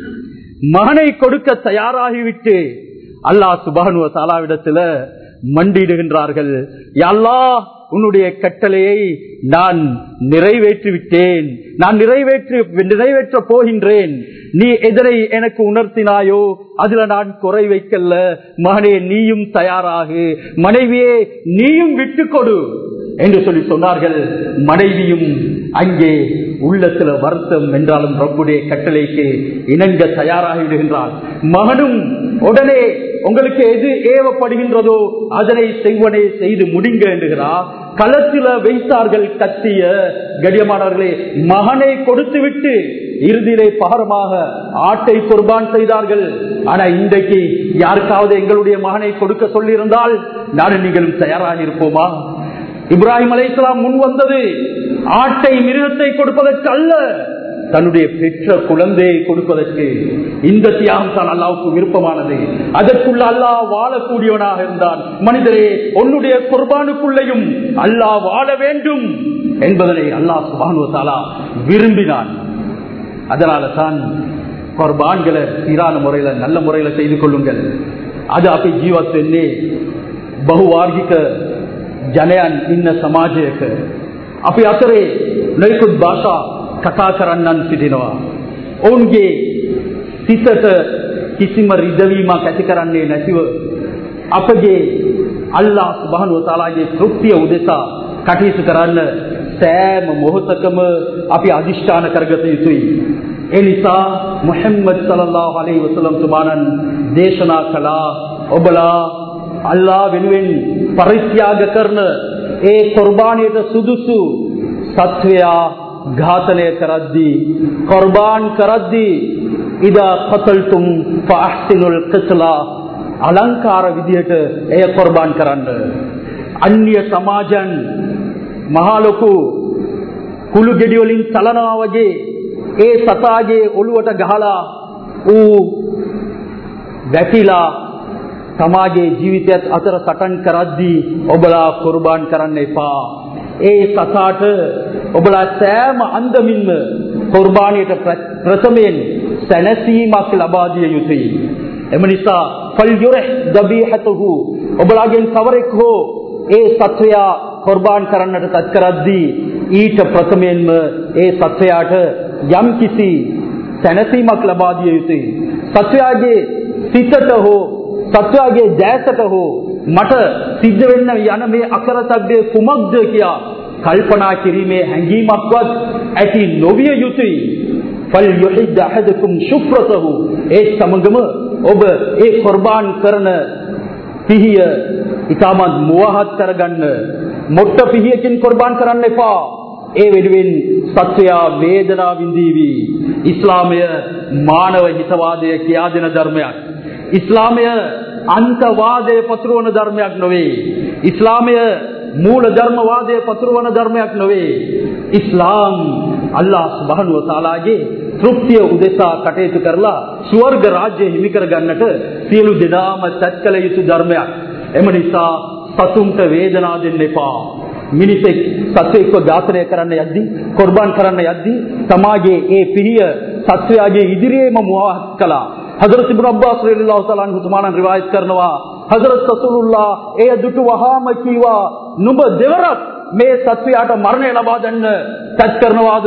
மகனை கொடுக்க தயாராகிவிட்டு அல்லாஹ் சுப்ஹானஹு வ தஆலாவிடத்துல மண்டியிடுகின்றார்கள். யா அல்லாஹ், உன்னுடைய கட்டளையை நான் நிறைவேற்றி விட்டேன், நான் நிறைவேற்றி நிறைவேற்ற போகின்றேன். நீ எதனை எனக்கு உணர்த்தினாயோ அதுல நான் குறை வைக்கல. மகனே, நீயும் தயாராகு, மனைவியே நீயும் விட்டு கொடு என்று சொல்லி சொன்னார்கள். மனைவியும் அங்கே உள்ளத்துல வருத்தம் என்றாலும் ரப்புடைய கட்டளைக்கு இணங்க தயாராகி விடுகின்றார். மகனும் உடனே உங்களுக்கு எது ஏவப்படுகின்றதோ அதனை செய்வனே செய்து முடிங்க என்கிறார். களத்தில வைத்தார்கள் கத்திய. கண்ணியமானவர்களே, மகனை கொடுத்து விட்டு இறுதியிலே பாரமாக ஆட்டை குர்பான் செய்தார்கள். ஆனா இன்றைக்கு யாருக்காவது எங்களுடைய மகனை கொடுக்க சொல்லி இருந்தால் நானும் நீங்களும் தயாராக இருப்போமா? இப்ராஹிம் அலைஹிஸ்ஸலாம் முன் வந்தது ஆட்டை மிருகத்தை கொடுப்பதற்கு அல்ல, தன்னுடைய பெற்ற குழந்தையை கொடுப்பதற்கு. இந்த தியாகம் தான் அல்லாஹ்வுக்கு விருப்பமானது. அதற்குள்ள அல்லாஹ் வாழக்கூடியவனாக இருந்தான். மனிதரே, உன்னுடைய குர்பானுக்குள்ளையும் அல்லாஹ் வாழ வேண்டும் என்பதனை அல்லாஹ் சுப்ஹானஹு வ தஆலா விரும்பினான். அதனால தான் குர்பான்களை சீரான முறையில நல்ல முறையில செய்து கொள்ளுங்கள். அது அப்படி ஜீவத்தென்னே பகுவார்கிக ජනයන් ඉන්න සමාජයක අපි අතරේ නොයෙකුත් භාෂා කතා කරන්නන් සිටිනවා. ඔවුන්ගේ සිතට කිසිම රිදවීමක් ඇති කරන්නේ නැතිව අපගේ අල්ලාහ් සුබ්හානහු වතාලාගේ තෘප්තිය උදෙසා කටයුතු කරන්න සෑම මොහොතකම අපි අදිෂ්ඨාන කරගත යුතුයි. ඒ නිසා මුහම්මද් සල්ලල්ලාහු අලයිහි වසල්ලම් තුමාණන් දේශනා කළා, ඔබලා අල්ලාහ් වෙනුවෙන් පරිත්‍යාග කරන ඒ කුර්බානියට සුදුසු සත්වයා ඝාතනය කරද්දී, කුර්බාන් කරද්දී ඉදා ඛතල්තුම් ෆඅහ්සිනුල් ඛිත්ලා, අලංකාර විදියට එය කුර්බාන් කරන්න. අන්‍ය සමාජයන් මහා ලොකු කුළු ගෙඩි වලින් සලනවා වගේ ඒ සතාගේ ඔළුවට ගහලා ඌ වැටිලා තමාගේ ජීවිතයත් අතර සටන් කරද්දී ඔබලා කුර්බාන් කරන්න එපා. ඒ සතාට ඔබලා සෑම අන්දමින්ම කුර්බානියට ප්‍රථමයෙන් සැනසීමක් ලබා දිය යුතුයි. එම නිසා ෆල්යුරහ දබීහතුහු, ඔබලාගෙන් කවරෙක් හෝ ඒ සත්වයා කුර්බාන් කරන්නට තත් කරද්දී ඊට ප්‍රථමයෙන්ම ඒ සත්වයාට යම් කිසි සැනසීමක් ලබා දිය යුතුයි. සත්වයාගේ සිතට හෝ සත්වයාගේ දැසට හෝ මට සිද්ධ වෙන්න යන මේ අකරතැබ්බේ කුමක්ද කියා කල්පනා කිරීමේ හැඟීමක්වත් ඇති නොවිය යුතුයි. ෆල්යුහිද් අහදුකුම් ශුෆ්රතහු, ඒ සමගම ඔබ ඒ කුර්බාන් කරන පිහිය ඉතාමත් මුවහත් කරගන්න. මොට්ට පිහියකින් කුර්බාන් කරන්න එපා. ඒ වෙනුවෙන් සත්වයා වේදනා විඳීවි. ඉස්ලාමය මානව හිතවාදය කියා දෙන ධර්මයක්. ඉස්ලාමය අන්තවාදය පතුරවන ධර්මයක් නොවේ. ඉස්ලාමය මූල ධර්මවාදය පතුරවන ධර්මයක් නොවේ. ඉස්ලාම් අල්ලාහ් සුබ්හානහු වතාලාගේ තෘප්තිය උදෙසා කටයුතු කරලා ස්වර්ග රාජ්‍ය හිමි කර ගන්නට සියලු දෙනාම සත්කල යුතු ධර්මයක්. එම නිසා සතුන්ට වේදනා දෙන්න එපා. මිනිසෙක් සත්වෙක්ව ඝාතනය කරන්න යද්දී, කුර්බාන් කරන්න යද්දී තමාගේ ඒ පිහිය සත්වයාගේ ඉදිරියේම මුවහත් කළා. हजरत इब्न अब्बास रज़ियल्लाहु तआला अन्हु तुमाना रिवायत करनवा, हजरत रसूलुल्लाह ए दुटु वहाम कीवा नुब देवरत मे सत्वयाट मरणे लबा दन्न तත් करनवाद.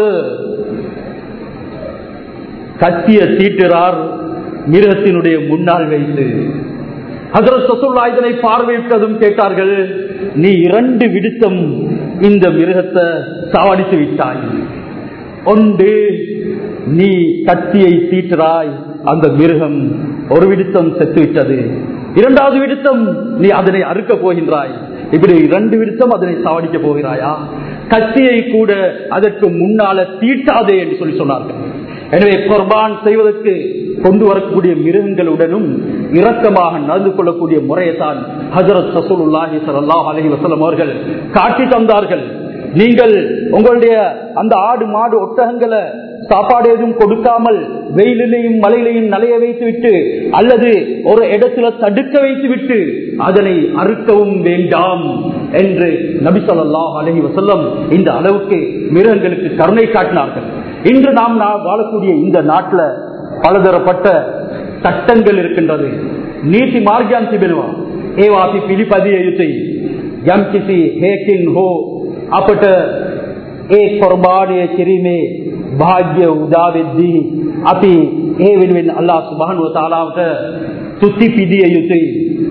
கத்திய தீட்டுறார் மிருகத்தினுடைய முன்னால் வைத்து. ஹஜ்ரத் ரசூலுல்லாஹ் இதனை பார்வையிட்டதும் கேட்டார்கள், நீ இரண்டு விடுத்தம் இந்த மிருகத்தை சாவடித்து விட்டாய். ஒன்று நீ கத்தியை தீட்டுறாய், அந்த மிருகம் ஒரு விடுத்தம் செத்துவிட்டது. இரண்டாவது விடுத்தம் நீ அதனை அறுக்க போகின்றாய், இப்படி இரண்டு விடுத்தம் அதனை சாவடிக்க போகிறாயா? கத்தியை கூட அதற்கு முன்னால தீட்டாதே என்று சொல்லி சொன்னார்கள். எனவே குர்பான் செய்வதற்கு கொண்டு வரக்கூடிய மிருகங்களுடனும் இரக்கமாக நடந்து கொள்ளக்கூடிய முறையைத்தான் ஹஜ்ரத் ரசூலுல்லாஹி ஸல்லல்லாஹு அலைஹி வஸல்லம் அவர்கள் காட்டி தந்தார்கள். நீங்கள் உங்களுடைய அந்த ஆடு மாடு ஒட்டகங்களை சாப்பாடு எதுவும் கொடுக்காமல் வெயிலையும் மழையிலையும் நலைய வைத்து விட்டு அல்லது ஒரு இடத்துல தடுக்க வைத்து விட்டு அதனை அறுக்கவும் வேண்டாம் என்று நபி ஸல்லல்லாஹு அலைஹி வஸல்லம் இந்த அளவுக்கு மிருகங்களுக்கு கருணை காட்டினார்கள். இன்று நாம் வாழக்கூடிய இந்த நாட்டில் பலதரப்பட்ட சட்டங்கள் இருக்கின்றது. நீதி மார்காந்தி பெறுவா ஏவாசி பிலிபதியை යම් කිසි හේකින් හෝ අපට ඒ කුර්බානිය කිරීමේ භාග්‍ය උදා වෙද්දී අපි ඒ වෙනුවෙන් අල්ලාහ් සුබ්හානහු වතාලාට තුති පිදිය යුතුයි.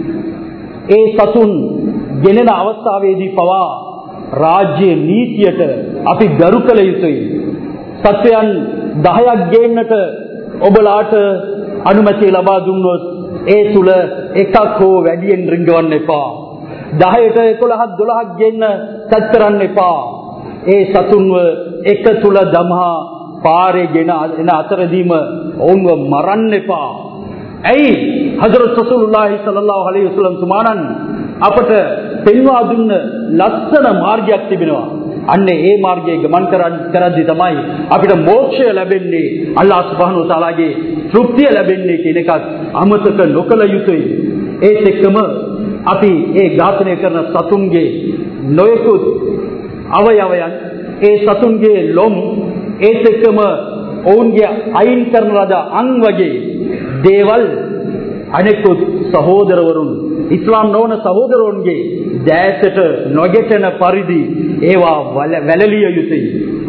ඒ සතුන් ගෙනෙන අවස්ථාවේදී පවා රාජ්‍ය නීතියට අපි ගරු කළ යුතුයි. සත්‍යයන් දහයක් ගේන්නට ඔබලාට අනුමැතිය ලබා දුන්නොත් ඒ තුල එකක් හෝ වැඩියෙන් රිංගවන්න එපා. දහයට එකොළහක් දොළහක් ගෙන්න සත් කරන්න එපා. ඒ සතුන්ව එක තුල දමහා පාරේ ගෙන එන අතරදීම ඔවුන්ව මරන්න එපා. ඇයි හජරත් රසූලුල්ලාහි සල්ලල්ලාහු අලයිහි වසල්ලම් තුමාණන් අපට පෙන්වා දුන්න ලස්සන මාර්ගයක් තිබෙනවා. අන්නේ ඒ මාර්ගයේ ගමන් කරද්දී තමයි අපිට මෝක්ෂය ලැබෙන්නේ, අල්ලාහ් සුබ්හානහු වතාලාගේ තෘප්තිය ලැබෙන්නේ කියන එකත් අමතක නොකළ යුතුයි. ඒත් එක්කම අපි ඒ ඝාතනය කරන සතුන්ගේ නොයෙකුත් අවයවයන්, ඒ සතුන්ගේ ලොම්, ඒත් එක්කම ඔවුන්ගේ අයින් කරන ලද අං වගේ දේවල් අනෙකුත් සහෝදරවරුන්, ඉස්ලාම් නොවන සහෝදරවරුන්ගේ දැසට නොගෙටෙන පරිදි ඒවා වැළලිය යුතුයි.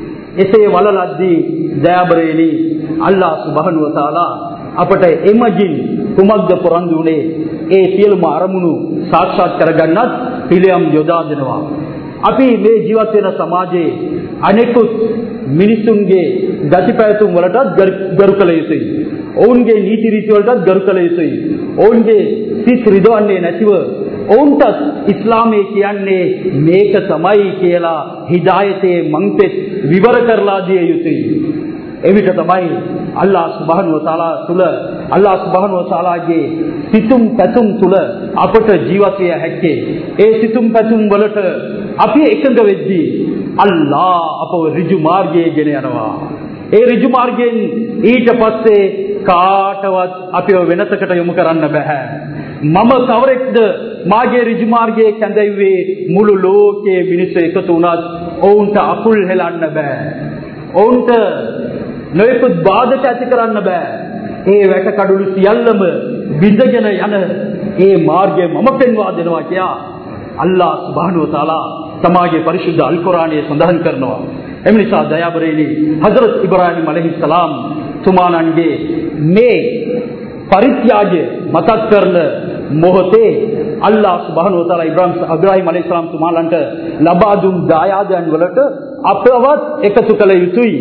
එසේ වළලද්දී දයාබරේනි අල්ලාහ් සුබ්හානහු වතාලා අපට එමගින් කුමක්ද පොරන්දු උනේ? ඒ සියලුම අරමුණු සාක්ෂාත් කරගන්නත් පිළියම් යොදා දෙනවා. අපි මේ ජීවත් වෙන සමාජයේ අනෙකුත් මිනිසුන්ගේ ගතිපැවතුම් වලටත් ගරු කළ යුතුයි. ඔවුන්ගේ නීති රීති වලටත් ගරු කළ යුතුයි. ඔවුන්ගේ සිත් රිදවන්නේ නැතිව ඔවුන්ටත් ඉස්ලාමයේ කියන්නේ මේක තමයි කියලා හිදායතේ මංපෙත් විවර කරලා දිය යුතුයි. එවිට තමයි අල්ලාහ් සුබ්හානහු වතාලා තුල, අල්ලාහ් සුබ්හානහු වතාලාගේ සිතුම් පැතුම් තුල අපට ජීවත් විය හැක්කේ. ඒ සිතුම් පැතුම් වලට අපි එකඟ වෙද්දී අල්ලාහ් අපව ඍජු මාර්ගයේ ගෙන යනවා. ඒ ඍජු මාර්ගයෙන් ඊට පස්සේ කාටවත් අපිව වෙනසකට යොමු කරන්න බෑ. මම කවරෙක්ද මාගේ ඍජු මාර්ගයේ කැඳෙව්වේ? මුළු ලෝකයේ මිනිස්සු එකතු වුණත් ඔවුන්ට අකුල් හෙලන්න බෑ. ඔවුන්ට නොයෙකුත් බාධක ඇති කරන්න බෑ. ඒ වැට කඩළු සියල්ලම බිඳගෙන යන ඒ මාර්ගය මම පෙන්වා දෙනවා කියා අල්ලාහ් සුබ්හානහු වතාලා තමාගේ පරිශුද්ධ අල් කුර්ආනයේ සඳහන් කරනවා. එම නිසා දයාබරේනි හජරත් ඉබ්‍රාහීම් අලයිහිස්සලාම් තුමාණන්ගේ මේ පරිත්‍යාගය මතක් කරන මොහොතේ අල්ලාහ් සුබ්හානහු වතාලා ඉබ්‍රාහීම් ඉබ්‍රාහීම් අලයිහිස්සලාම් තුමාණන්ට ලබා දුන් දායාදයන් වලට අපවත් එකතු කළ යුතුයි.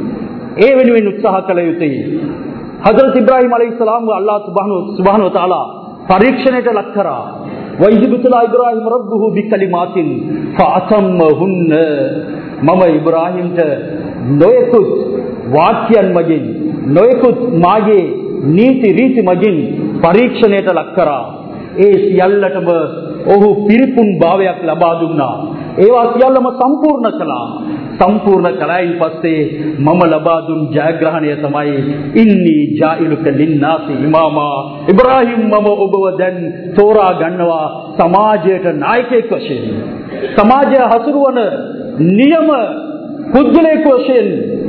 ඒ වෙනුවෙන් උත්සාහ කළ යුතුයි. හජරත් ඉබ්‍රාහීම් අලයිහිස්සලාම් අල්ලාහ් සුබ්හානහු වතාලා පරීක්ෂණයට ලක් කරා. වයිද්බුතලා ඉබ්‍රාහීම් රබ්බුහු බිකලිමාතින් ෆඅතම්මහුන්න. මම ඉබ්‍රාහීම්ට නොයෙකුත් වාක්‍යයන් මගින්, නොයෙකුත් මාගේ නීති රීති මගින් පරීක්ෂණයට ලක් කරා. ඒ සියල්ලටම ඔහු පිරිපුන් භාවයක් ලබා දුන්නා. ඒවා සියල්ලම සම්පූර්ණ කළා. සම්පූර්ණ කළයින් පස්සේ මම ලබා දුන් ජයග්‍රහණය තමයි ඉන්නී ජායිලුක ලින්නාසි ඉමාමා. ඉබ්‍රාහීම් මම ඔබව දැන් තෝරා ගන්නවා සමාජයට නායකයෙක් වශයෙන්, සමාජය හසුරුවන නියම පුද්ගලයෙක් වශයෙන්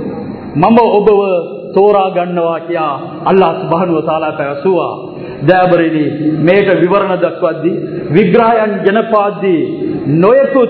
මම ඔබව තෝරා ගන්නවා කියා අල්ලාහ් සුබ්හානහු වතාලා පැවසුවා. දයාබරේනි මේක විවරණ දක්වද්දී, විග්‍රහයන් ජනපාද්දී නොයෙකුත්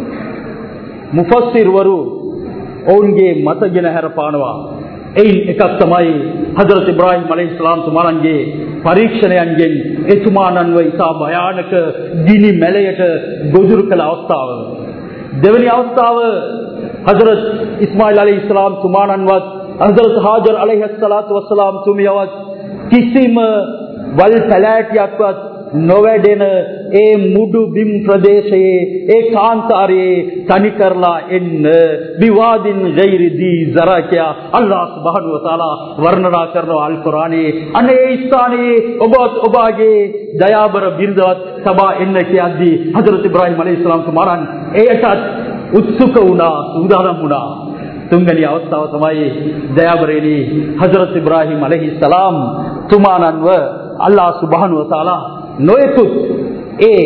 මුෆස්සිර්වරු ඔවුන්ගේ මතගෙන හැරපානවා. එයින් එකක් තමයි හජරත් ඉබ්‍රාහීම් අලයිහිස්සලාම් තුමාණන්ගේ පරීක්ෂණයන්ගෙන් එතුමාණන්ව ඉතා භයානක ගිනි මැලයට ගොදුරු කළ අවස්ථාව. දෙවැනි අවස්ථාව හජරත් ඉස්මායිල් අලයිහිස්සලාම් තුමාණන්වත් ஹஸரத் ஹாஜர் அலைஹிஸ்ஸலாத்து වස්සලාම් තුමියවත් කිසිම වල් පැලෑටියක්වත් නොවැඩෙන ඒ මුඩු බිම් ප්‍රදේශයේ ඒ කාන්තාරයේ තනි කරලා එන්න විවාදින් ගෛරි දී zarakiya අල්ලාහ් සුබ්හානහු වතාලා වර්ණනා කරන අල් කුර්ආනයේ අනේ ස්ථානයේ ඔබ ඔබගේ දයාබර බිරිඳවත් සබා එන්න කියද්දී හදරත් ඉබ්‍රාහීම් අලයිහිස්සලාම් තුමාරන් එයටත් උත්සුක වුණා සූදානම් වුණා. තුන්වෙනි අවස්ථාව තමයි දයාබරේනි හදරත් ඉබ්‍රාහීම් අලයිහිස්සලාම් තුමාණන්ව අල්ලාහ් සුබ්හානහු වතාලා නොයෙකුත් ඒ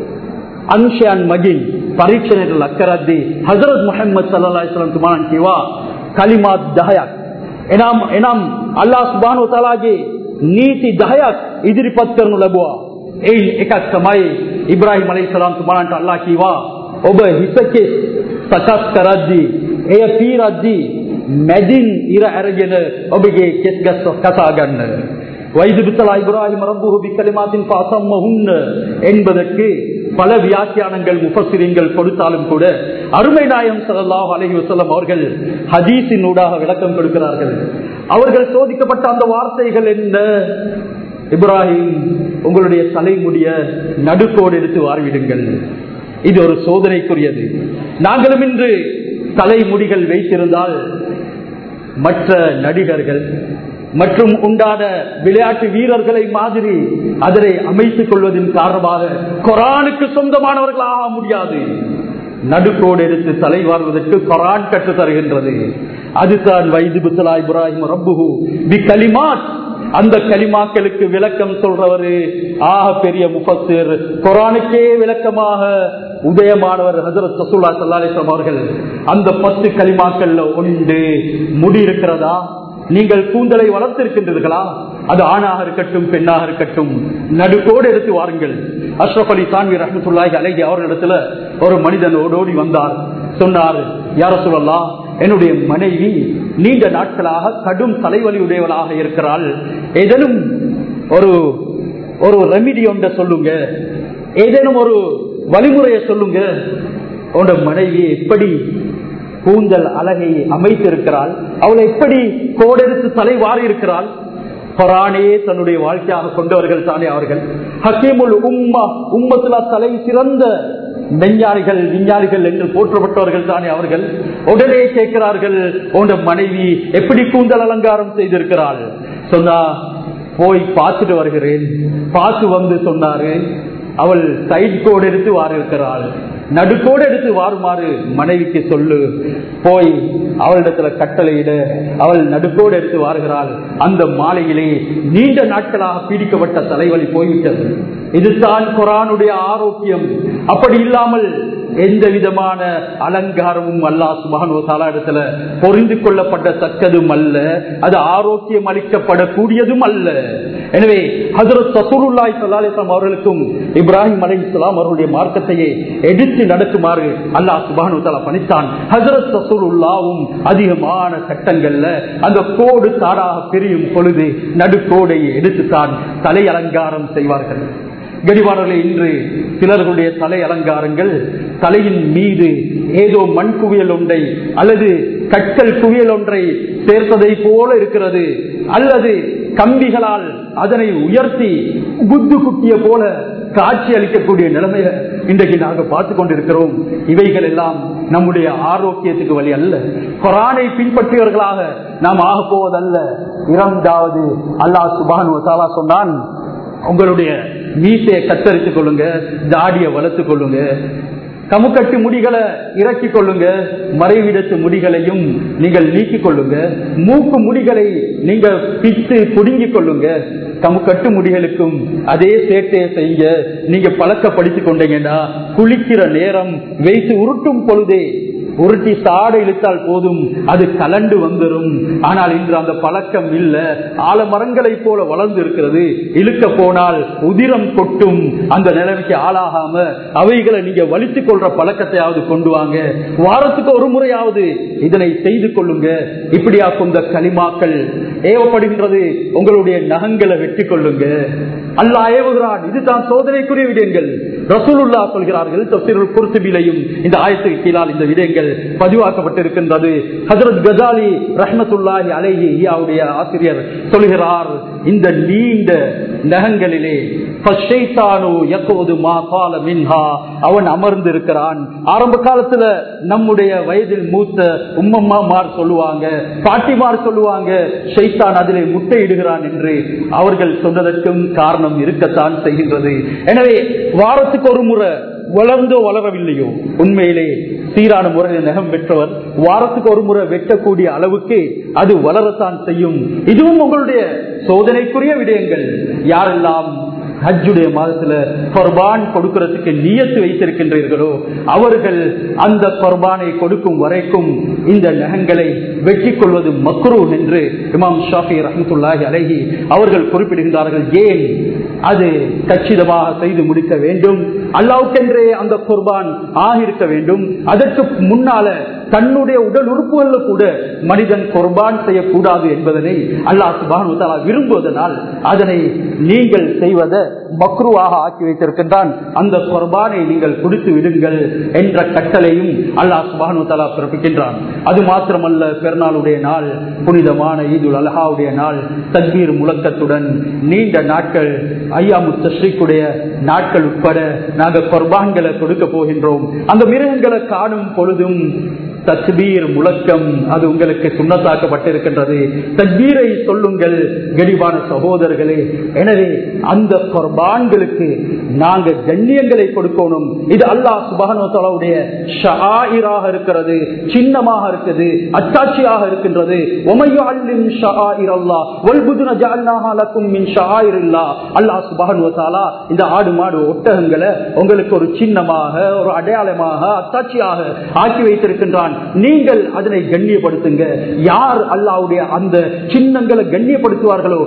අංශයන් මගින් පරීක්ෂණයට ලක් කරද්දී හදරත් මුහම්මද් සල්ලල්ලාහු අලයිහි වසල්ලම් තුමාණන් කිව්වා කලිමාත් දහයක්. එනම් එනම් අල්ලාහ් සුබ්හානහු වතාලාගේ නීති දහයක් ඉදිරිපත් කරනු ලැබුවා. ඒ එකක් තමයි ඉබ්‍රාහීම් අලයිහිස්සලාම් තුමාණන්ට අල්ලාහ් කිව්වා ඔබ හිසකේ සකස් කරද්දී එය පීරද්දී මැදින් ඉර අරගෙන ඔබගේ කෙස් ගස් කසා ගන්න. வைதுபித்தலா இப்ராஹிம் ரப்புஹு பிகலிமாத்தின் ஃபஅஸம்மஹுன்ன என்பதற்கு பல வியாக்கியானங்கள் முஃபஸ்ஸிரீன்கள் கொடுத்தாலும் கூட அருமை நாயகம் ஸல்லல்லாஹு அலைஹி வஸல்லம் அவர்கள் ஹதீஸின் ஊடாக விளக்கம் கொடுக்கிறார்கள். அவர்கள் சோதிக்கப்பட்ட அந்த வார்த்தைகள் என்ன? இப்ராஹிம் உங்களுடைய தலைமுடிய நடுக்கோடு எடுத்து வாரிவிடுங்கள். இது ஒரு சோதனைக்குரியது. நாங்களும் இன்று தலைமுடிகள் வைத்திருந்தால் மற்ற நடிகர்கள் மற்றும் உண்டான விளையாட்டு வீரர்களை மாதிரி அதனை அமைத்துக் கொள்வதன் காரணமாக குர்ஆனுக்கு சொந்தமானவர்களாக முடியாது. நடுக்கோடு எடுத்து தலை வாழ்வதற்கு குர்ஆன் கற்று தருகின்றது. அதுதான் வைதுபித்தலா இப்ராஹிம் ரப்புஹு பிகலிமாத். அந்த கலிமாக்களுக்கு விளக்கம் சொல்றவரு ஆக பெரிய முஃபஸ்ஸிர், குர்ஆனுக்கே விளக்கமாக உதயமானவர் ஹஜ்ரத் ரசூலுல்லாஹி ஸல்லல்லாஹு அலைஹி வஸல்லம் அவர்கள். அந்த பத்து கலிமாக்கள்ல ஒன்று முடி இருக்கிறதா? நீங்கள் கூந்தலை வளர்த்திருக்கின்றீர்களா? அது ஆணாக இருக்கட்டும் பெண்ணாக இருக்கட்டும் நடுக்கோடு எடுத்து வாருங்கள். அஷ்ரஃப் அலி தான்வி ரஹ்மத்துல்லாஹி அலைஹி அவர்களிடத்துல ஒரு மனிதன் ஓடோடி வந்தார். சொன்னார், யா ரசூலல்லாஹ், என்னுடைய மனைவி நீண்ட நாட்களாக கடும் தலைவலி உடையவளாக இருக்கிறாள். ஏதேனும் ஒரு ஒரு ரெமிடி ஒன்றை சொல்லுங்க, ஏதேனும் ஒரு வழிமுறையை சொல்லுங்க. உன்னோட மனைவி எப்படி கூந்தல் அழகை அமைத்திருக்கிறாள், அவளை எப்படி கோடெடுத்து தலை வாரி இருக்கிறாள். குர்ஆனையே தன்னுடைய வாழ்க்கையாக கொண்டவர்கள் தானே அவர்கள். ஹக்கீமுல் உம்மா, உம்மத்துல தலை சிறந்த மெஞ்ஞானிகள் விஞ்ஞானிகள் என்று போற்றப்பட்டவர்கள் தானே அவர்கள். உடனே கேட்கிறார்கள், உன் மனைவி எப்படி கூந்தல் அலங்காரம் செய்திருக்கிறாள்? சொன்னா, போய் பார்த்துட்டு வருகிறேன். பார்த்து வந்து சொன்னாரு, அவள் சைட் கோடு எடுத்து வார இருக்கிறாள், நடுக்கோடு எடுத்து வாருமாறு மனைவிக்கு சொல்லு. போய் அவளிடத்துல கட்டளையிட அவள் நடுக்கோடு எடுத்து வாருகிறாள். அந்த மாலையிலே நீண்ட நாட்களாக பீடிக்கப்பட்ட தலைவலி போய்விட்டது. இதுதான் குர்ஆனுடைய ஆரோக்கியம். அப்படி இல்லாமல் எந்த விதமான அலங்காரமும் அல்லாஹ் சுப்ஹானஹு வ தஆலா இடத்துல பொரிந்து கொள்ளப்பட்ட தக்கதும் அல்ல, அது ஆரோக்கியம் அளிக்கப்படக்கூடியதும் அல்ல. எனவே ஹஜ்ரத் ரசூலுல்லாஹி ஸல்லல்லாஹு அலைஹி வஸல்லம் அவர்களுக்கும் இப்ராஹிம் அலைஹிஸ்ஸலாம் அவருடைய மார்க்கத்தையே எடுத்து நடக்குமாறு அல்லாஹ் சுப்ஹானஹு வ தஆலா பணித்தான். ஹஜ்ரத் ரசூலுல்லாஹும் அதிகமான சட்டங்கள்ல அந்த கோடு தாடாக பிரியும் பொழுது நடுக்கோடை எடுத்துத்தான் தலை அலங்காரம் செய்வார்கள். கடிவாரர்களே, இன்று சிலர்களுடைய தலை அலங்காரங்கள் தலையின் மீது ஏதோ மண் குவியல் ஒன்றை அல்லது கற்கள் குவியல் ஒன்றை சேர்த்ததை போல இருக்கிறது, அல்லது கம்பிகளால் அதனை உயர்த்தி குத்து குட்டிய போல காட்சி அளிக்கக்கூடிய நிலைமையை இன்றைக்கு நாங்கள் பார்த்து கொண்டிருக்கிறோம். இவைகள் எல்லாம் நம்முடைய ஆரோக்கியத்துக்கு வழி அல்ல. குர்ஆனை பின்பற்றியவர்களாக நாம் ஆக போவதல்ல. இரண்டாவது, அல்லாஹ் சுப்ஹானஹு வ தஆலா சொன்னான், உங்களுடைய மீசையை கத்தரித்துக் கொள்ளுங்க, தாடியை வளர்த்துக் கொள்ளுங்க, கமுக்கட்டு முடிகளை இறக்கிக் கொள்ளுங்க, மறைவிடத்து முடிகளையும் நீங்கள் நீக்கிக் கொள்ளுங்க, மூக்கு முடிகளை நீங்க பித்து புடுங்கிக் கொள்ளுங்க. கமுக்கட்டு முடிகளுக்கும் அதே சேட்டையை செய்ய நீங்க பழக்கப்படுத்திக் கொண்டீங்கன்னா குளிக்கிற நேரம் வைத்து உருட்டும் பொழுதே உருட்டி சாடை இழுத்தால் போதும், அது கலண்டு வந்துடும். ஆனால் இன்று அந்த பழக்கம் இல்ல. ஆலமரங்களை போல வளர்ந்து இருக்கிறது. இழுக்க போனால் உதிரம் கொட்டும். அந்த நிலைமைக்கு ஆளாகாம அவைகளை நீங்க வலித்துக் கொள்ற பழக்கத்தையாவது கொண்டு வாங்க. வாரத்துக்கு ஒரு முறையாவது இதனை செய்து கொள்ளுங்க. இப்படியா இந்த கலிமாக்கள் ஏவப்படுகின்றது. உங்களுடைய நகங்களை வெட்டி கொள்ளுங்க, அல்லாஹ் ஏவுகிறான். இதுதான் சோதனைக்குரிய விடயங்கள். ரசூலுல்லாஹ் சொல்கிறார்கள், தஃசீருல் குர்துபியிலும் இந்த ஆயத்துக்கு கீழால் இந்த விடயங்கள் பதிவாக்கப்பட்டிருக்கின்றது. ஹஜ்ரத் கஸாலி ரஹ்மத்துல்லாஹி அலைஹி அவருடைய ஆசிரியர் சொல்கிறார், இந்த நீண்ட நகங்களிலே அவன் அமர்ந்திருக்கிறான். ஆரம்ப காலத்துல நம்முடைய வயதில் மூத்த உம்மம்மாமார் சொல்லுவாங்க, பாட்டிமார் சொல்லுவாங்க, ஷைத்தான் அதிலே முட்டையிடுகிறான் என்று. அவர்கள் சொன்னதற்கும் காரணம் இருக்கத்தான் செய்கின்றது. எனவே வாரத்துக்கு ஒரு முறை வளர்ந்தோ வளரவில்லையோ, உண்மையிலே சீரான முறையில் நகம் பெற்றவர் வாரத்துக்கு ஒரு முறை வெட்டக்கூடிய அளவுக்கு அது வளரத்தான் செய்யும். இதுவும் உங்களுடைய சோதனைக்குரிய விடயங்கள். யாரெல்லாம் ஹஜ்ஜுடைய மாதத்துல குர்பான் கொடுக்கிறதுக்கு நியத்து வைத்திருக்கின்றீர்களோ அவர்கள் அந்த குர்பானை கொடுக்கும் வரைக்கும் இந்த நகங்களை வெட்டி கொள்வது மக்ரூஹ் என்று இமாம் ஷாஃபி ரஹ்மத்துல்லாஹி அலைஹி அவர்கள் குறிப்பிடுகின்றார்கள். ஏன்? அது கச்சிதமாக செய்து முடிக்க வேண்டும், அல்லாஹ்வுக்கென்றே அந்த குர்பான் ஆகியிருக்க வேண்டும். அதற்கு முன்னால தன்னுடைய உடல் உறுப்புகள் கூட மனிதன் குர்பான் செய்யக்கூடாது என்பதனை அல்லாஹ் சுப்ஹானஹு வ தஆலா விரும்புவதனால் அதனை நீங்கள் செய்வதை மக்ரூவாக ஆக்கி வைத்திருக்கின்றான். அந்த குர்பானை நீங்கள் கொடுத்து விடுங்கள் என்ற கட்டளையும் அல்லாஹ் சுப்ஹானஹு வ தஆலா பிறப்பிக்கின்றான். அது மாத்திரமல்ல, பெருநாளுடைய நாள், புனிதமான ஈதுல் அல்ஹாவுடைய நாள், தக்பீர் முழக்கத்துடன் நீண்ட நாட்கள், ஐயாமு தஷ்ரீக்குடைய நாட்கள் உட்பட நாங்கள் குர்பான்களை கொடுக்க போகின்றோம். அந்த மிருகங்களை காணும் பொழுதும் தக்பீர் முழக்கம் அது உங்களுக்கு சுன்னத்தாக்கப்பட்டிருக்கின்றது. தக்பீரை சொல்லுங்கள் கனிவான சகோதரர்களே. எனவே அந்த குர்பான்களுக்கு நாங்க கண்ணியங்களை கொடுக்கணும். இது அல்லாஹ் சுப்ஹானஹு வ தஆலாவுடைய ஷஆயிராக இருக்கிறது, சின்னமாக இருக்குது, அத்தாட்சியாக இருக்கின்றது. வமய்யுஅல்லிம் ஷஆயிரல்லாஹ் வல்புதுன ஜஅல்னாஹா லக்கும் மின் ஷஆயிரில்லாஹ். அல்லாஹ் சுப்ஹானஹு வ தஆலா இந்த ஆடு மாடு ஒட்டகங்களை உங்களுக்கு ஒரு சின்னமாக, ஒரு அடையாளமாக, அத்தாட்சியாக ஆக்கி வைத்திருக்கின்றான். நீங்கள் அதனை கண்ணியப்படுத்துங்க. யார் அல்லாஹ்வுடைய அந்த சின்னங்களை கண்ணியப்படுத்துவார்களோ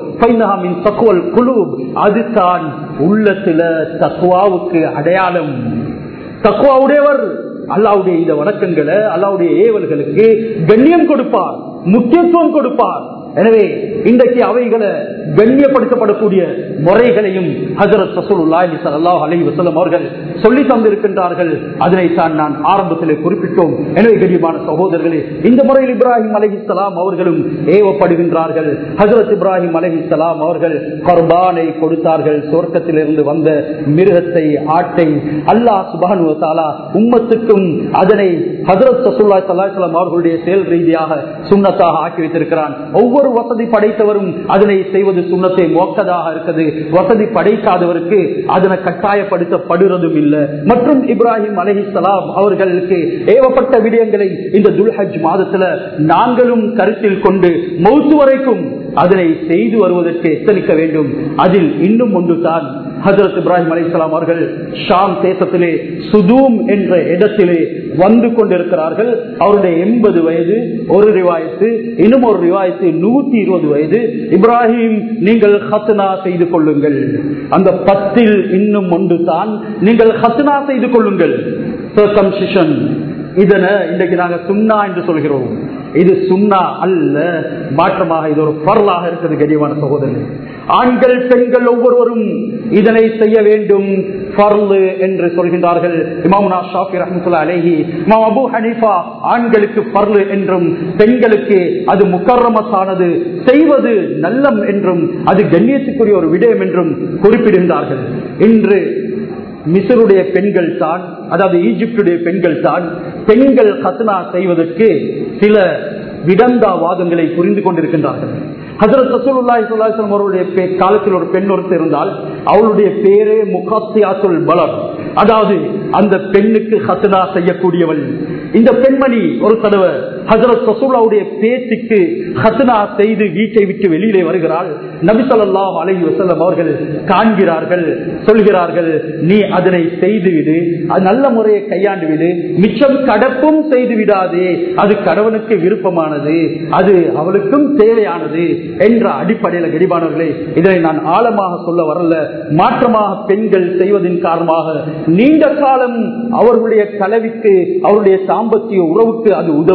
அதுதான் உள்ளத்துல தக்வாவுக்கு அடையாளம். தக்வாவுடையவர் அல்லாஹ்வுடைய இந்த வணக்கங்களை, அல்லாஹ்வுடைய ஏவல்களுக்கு கண்ணியம் கொடுப்பார், முக்கியத்துவம் கொடுப்பார். எனவே இன்றைக்கு அவைகளை கண்ணியப்படுத்தப்படக்கூடிய முறைகளையும் ஹஜ்ரத் ரசூலுல்லாஹி ஸல்லல்லாஹு அலைஹி வஸல்லம் அவர்கள் சொல்லி தந்திருக்கின்றார்கள். அதனை தான் நான் ஆரம்பத்திலே குறிப்பிட்டோம். எனவே கண்ணியமான சகோதரர்களே, இந்த முறையில் இப்ராஹிம் அலைஹிஸ்ஸலாம் அவர்களும் ஏவப்படுகின்றார்கள். ஹஜ்ரத் இப்ராஹிம் அலைஹிஸ்ஸலாம் அவர்கள் குர்பானை கொடுத்தார்கள். சொர்க்கத்திலிருந்து வந்த மிருகத்தை, ஆட்டை அல்லாஹ் சுப்ஹானஹு வ தஆலா உம்மத்துக்கும் அதனை ஹஜ்ரத் ரசூலுல்லாஹி ஸல்லல்லாஹு அலைஹி வஸல்லம் அவர்களுடைய செயல் ரீதியாக சுன்னத்தாக ஆக்கி வைத்திருக்கிறான். ஒவ்வொரு வசதி படைத்தவரும் அதனை செய்வது சுன்னத்தை மோக்கதாக இருக்குது. வசதி படைக்காதவருக்கு அதனை கட்டாயப்படுத்தப்படுவதும் இல்லை. மற்றும் இப்ராஹிம் அலைஹிஸ்ஸலாம் அவர்களுக்கு ஏவப்பட்ட விடயங்களை இந்த துல்ஹஜ் மாதத்துல நாங்களும் கருத்தில் கொண்டு மௌத்து வரைக்கும் அதனை செய்து வருவதற்கு எத்தனிக்க வேண்டும். அதில் இன்னும் ஒன்று தான், ஹஜ்ரத் இப்ராஹிம் அலைஹிஸ்ஸலாம் அவர்கள் ஷாம் தேசத்திலே சுதூம் என்ற இடத்திலே வந்து கொண்டிருக்கிறார்கள். அவருடைய எண்பது வயது ஒரு ரிவாயத்து, இன்னும் ஒரு ரிவாயத்து நூத்தி இருபது வயது. இப்ராஹிம், நீங்கள் ஹத்னா செய்து கொள்ளுங்கள். அந்த பத்தில் இன்னும் ஒன்று தான், நீங்கள் ஹத்னா செய்து கொள்ளுங்கள். சர்கம்சிஷன், இதனை இன்றைக்கு நாங்க சுன்னா என்று சொல்கிறோம். இது சுன்னா அல்ல, மாற்றமாக இது ஒரு பரலாக இருக்கிறது. கனிவான சகோதரர்கள், ஆண்கள் பெண்கள் ஒவ்வொருவரும் இதனை செய்ய வேண்டும், பர்லு என்று சொல்கின்றார்கள். இமாமுனா ஷாஃபி ரஹ்மத்துல்லாஹி அலைஹி, இமாம் அபூ ஹனீஃபா ஆண்களுக்கு பர்லு என்றும் பெண்களுக்கு அது முக்கர்ரமத்தானது, செய்வது நல்லம் என்றும் அது கண்ணியத்துக்குரிய ஒரு விடயம் என்றும் குறிப்பிடுகின்றார்கள். இன்று மிஸ்ருடைய பெண்கள் தான், அதாவது ஈஜிப்டுடைய பெண்கள் தான் பெண்கள் ஹத்னா செய்வதற்கு சில விடந்தாவாதங்களை புரிந்து கொண்டிருக்கின்றார்கள். ஹஜ்ரத் ரசூலுல்லாஹி ஸல்லல்லாஹு அலைஹி வஸல்லம் அவருடைய காலத்தில் ஒரு பெண் ஒருத்தர் இருந்தால், அவளுடைய பேரே முகத்தியாத்துல் பலர், அதாவது அந்த பெண்ணுக்கு ஹத்னா செய்யக்கூடியவள். இந்த பெண்மணி ஒரு தடவை ஹஜ்ரத் ரசூலுல்லாஹ்வுடைய பேச்சுக்கு ஹத்னா செய்து வீட்டை விட்டு வெளியிலே வருகிறாள். நபி ஸல்லல்லாஹு அலைஹி வஸல்லம் அவர்கள் காண்கிறார்கள், சொல்கிறார்கள், நீ அதனை செய்துவிடு, அது நல்ல முறையை கையாண்டு விடு, மிச்சம் கடப்பும் செய்து விடாதே, அது கடவனுக்கு விருப்பமானது, அது அவளுக்கும் தேவையானது என்ற அடிப்படையில் கடிபானவர்களே, இதனை நான் ஆழமாக சொல்ல வரல. மாற்றமாக பெண்கள் செய்வதன் காரணமாக நீண்ட காலம் அவர்களுடைய கலவிக்கு, அவருடைய சாம்பத்திய உறவுக்கு அது உதவும்.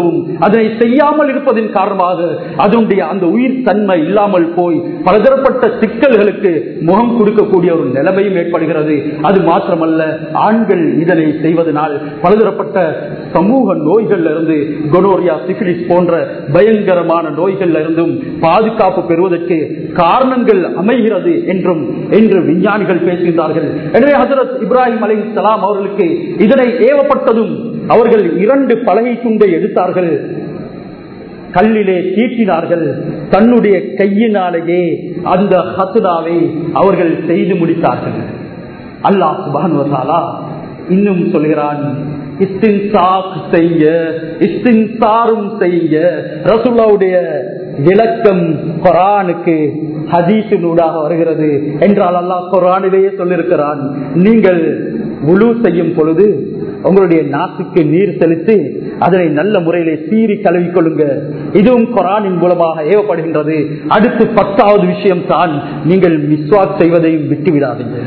அதனை செய்யாமல் இருப்பதன் காரணமாக அதனுடைய அந்த உயிர் தன்மை இல்லாமல் போய் பலதரப்பட்ட சிக்கல்களுக்கு முகம் கொடுக்கக்கூடிய ஒரு நிலைமையும் ஏற்படுகிறது. அது மாத்திரமல்ல, ஆண்கள் இதனை செய்வதனால் பலதரப்பட்ட சமூக நோய்கள்ல இருந்து கொனோரியா, சிபிலிஸ் போன்ற பயங்கரமான நோய்கள்ல இருந்தும் பாதுகாப்பு பெறுவதற்கு காரணங்கள் அமைகிறது என்றும் என்று விஞ்ஞானிகள் பேசுகின்றார்கள். எனவே ஹஜ்ரத் இப்ராஹிம் அலைஹிஸ்ஸலாம் அவர்களுக்கு இதனை ஏவப்பட்டதும் அவர்கள் இரண்டு பலகை துண்டை எடுத்தார்கள், கல்லிலே தீட்டினார்கள். தன்னுடைய கையினாலேயே அந்த ஹத்னாவை அவர்கள் செய்து முடித்தார்கள். அல்லாஹ் சுப்ஹானஹு வ தஆலா இன்னும் சொல்கிறான், இஸ்தின்சாக் செய்ய, இஸ்தின்சாரும் செய்ய. ரசூலுல்லாஹ்வுடைய விளக்கம் குர்ஆனுக்கு ஹதீஸினூடாக வருகிறது என்றால் அல்லாஹ் குர்ஆனிலேயே சொல்லியிருக்கிறான், நீங்கள் வுலு செய்யும் பொழுது உங்களுடைய நாசுக்கு நீர் செலுத்தி அதனை நல்ல முறையிலே சீறி கழுவிக் கொள்ளுங்க. இதுவும் குர்ஆனின் மூலமாக ஏவப்படுகின்றது. அடுத்து பத்தாவது விஷயம் தான், நீங்கள் மிஸ்வாக் செய்வதையும் விட்டு விடாதீங்க.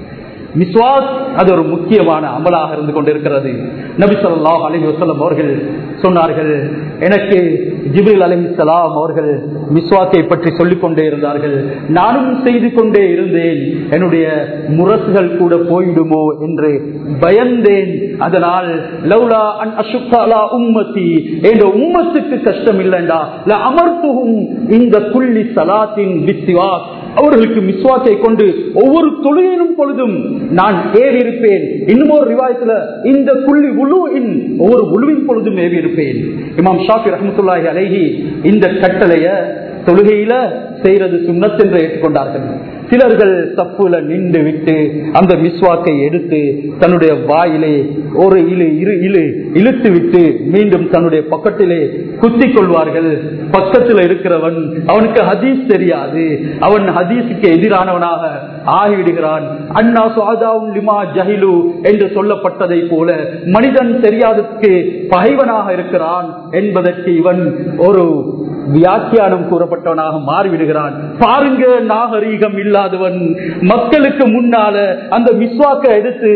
மிஸ்வாக் அது ஒரு முக்கியமான அமலாக இருந்து கொண்டிருக்கிறது. நபி ஸல்லல்லாஹு அலைஹி வஸல்லம் அவர்கள் சொன்னார்கள், எனக்கு ஜிப்ரீல் அலைஹிஸ்ஸலாம் அவர்கள் மிஸ்வாக்கை பற்றி சொல்லிக் கொண்டே இருந்தார்கள். நானும் செய்து கொண்டே இருந்தேன். என்னுடைய முரசுகள் கூட போய்விடுமோ என்று பயந்தேன். அதனால் லௌலா அன் அஷுக்க அலா உம்மதி, என்ற உம்மத்துக்கு கஷ்டம் இல்லைண்டா ல அமர்த்துஹும் இந்த குல்லி ஸலாத்தின் பிஸ்வாக், அவர்களுக்கு மிஸ்வாக்கை கொண்டு ஒவ்வொரு தொழுகையிலும் பொழுதும் நான் ஏறி இருப்பேன். இன்னும் ஒரு ரிவாயத்துல இந்த குள்ளி உலுவின் ஒவ்வொரு உலுவின் பொழுதும் ஏறி இருப்பேன். இமாம் ஷாஃபி ரஹ்மத்துல்லாஹி அலைஹி இந்த கட்டளைய தொழுகையில செய்யறது சுன்னத் என்று ஏற்றுக்கொண்டார்கள். சிலர்கள் தப்புல நின்று விட்டு அந்த மிஸ்வாக்கை எடுத்து தன்னுடைய வாயிலே ஒரு இழு இரு இழு இழுத்து விட்டு மீண்டும் தன்னுடைய பக்கத்திலே குத்திக் கொள்வார்கள். பக்கத்தில் இருக்கிறவன் அவனுக்கு ஹதீஸ் தெரியாது, அவன் ஹதீஸுக்கு எதிரானவனாக ஆகிவிடுகிறான். அண்ணா சுஆதாவும் லிமா ஜஹிலு என்று சொல்லப்பட்டதை போல மனிதன் தெரியாததற்கு பகைவனாக இருக்கிறான் என்பதற்கு இவன் ஒரு வியாக்கியானம் கூறப்பட்டவனாக மாறிவிடுகிறான். பாருங்க, நாகரீகம் இல்லாதவன் மக்களுக்கு முன்னால அந்த மிஸ்வாக்கை எடுத்து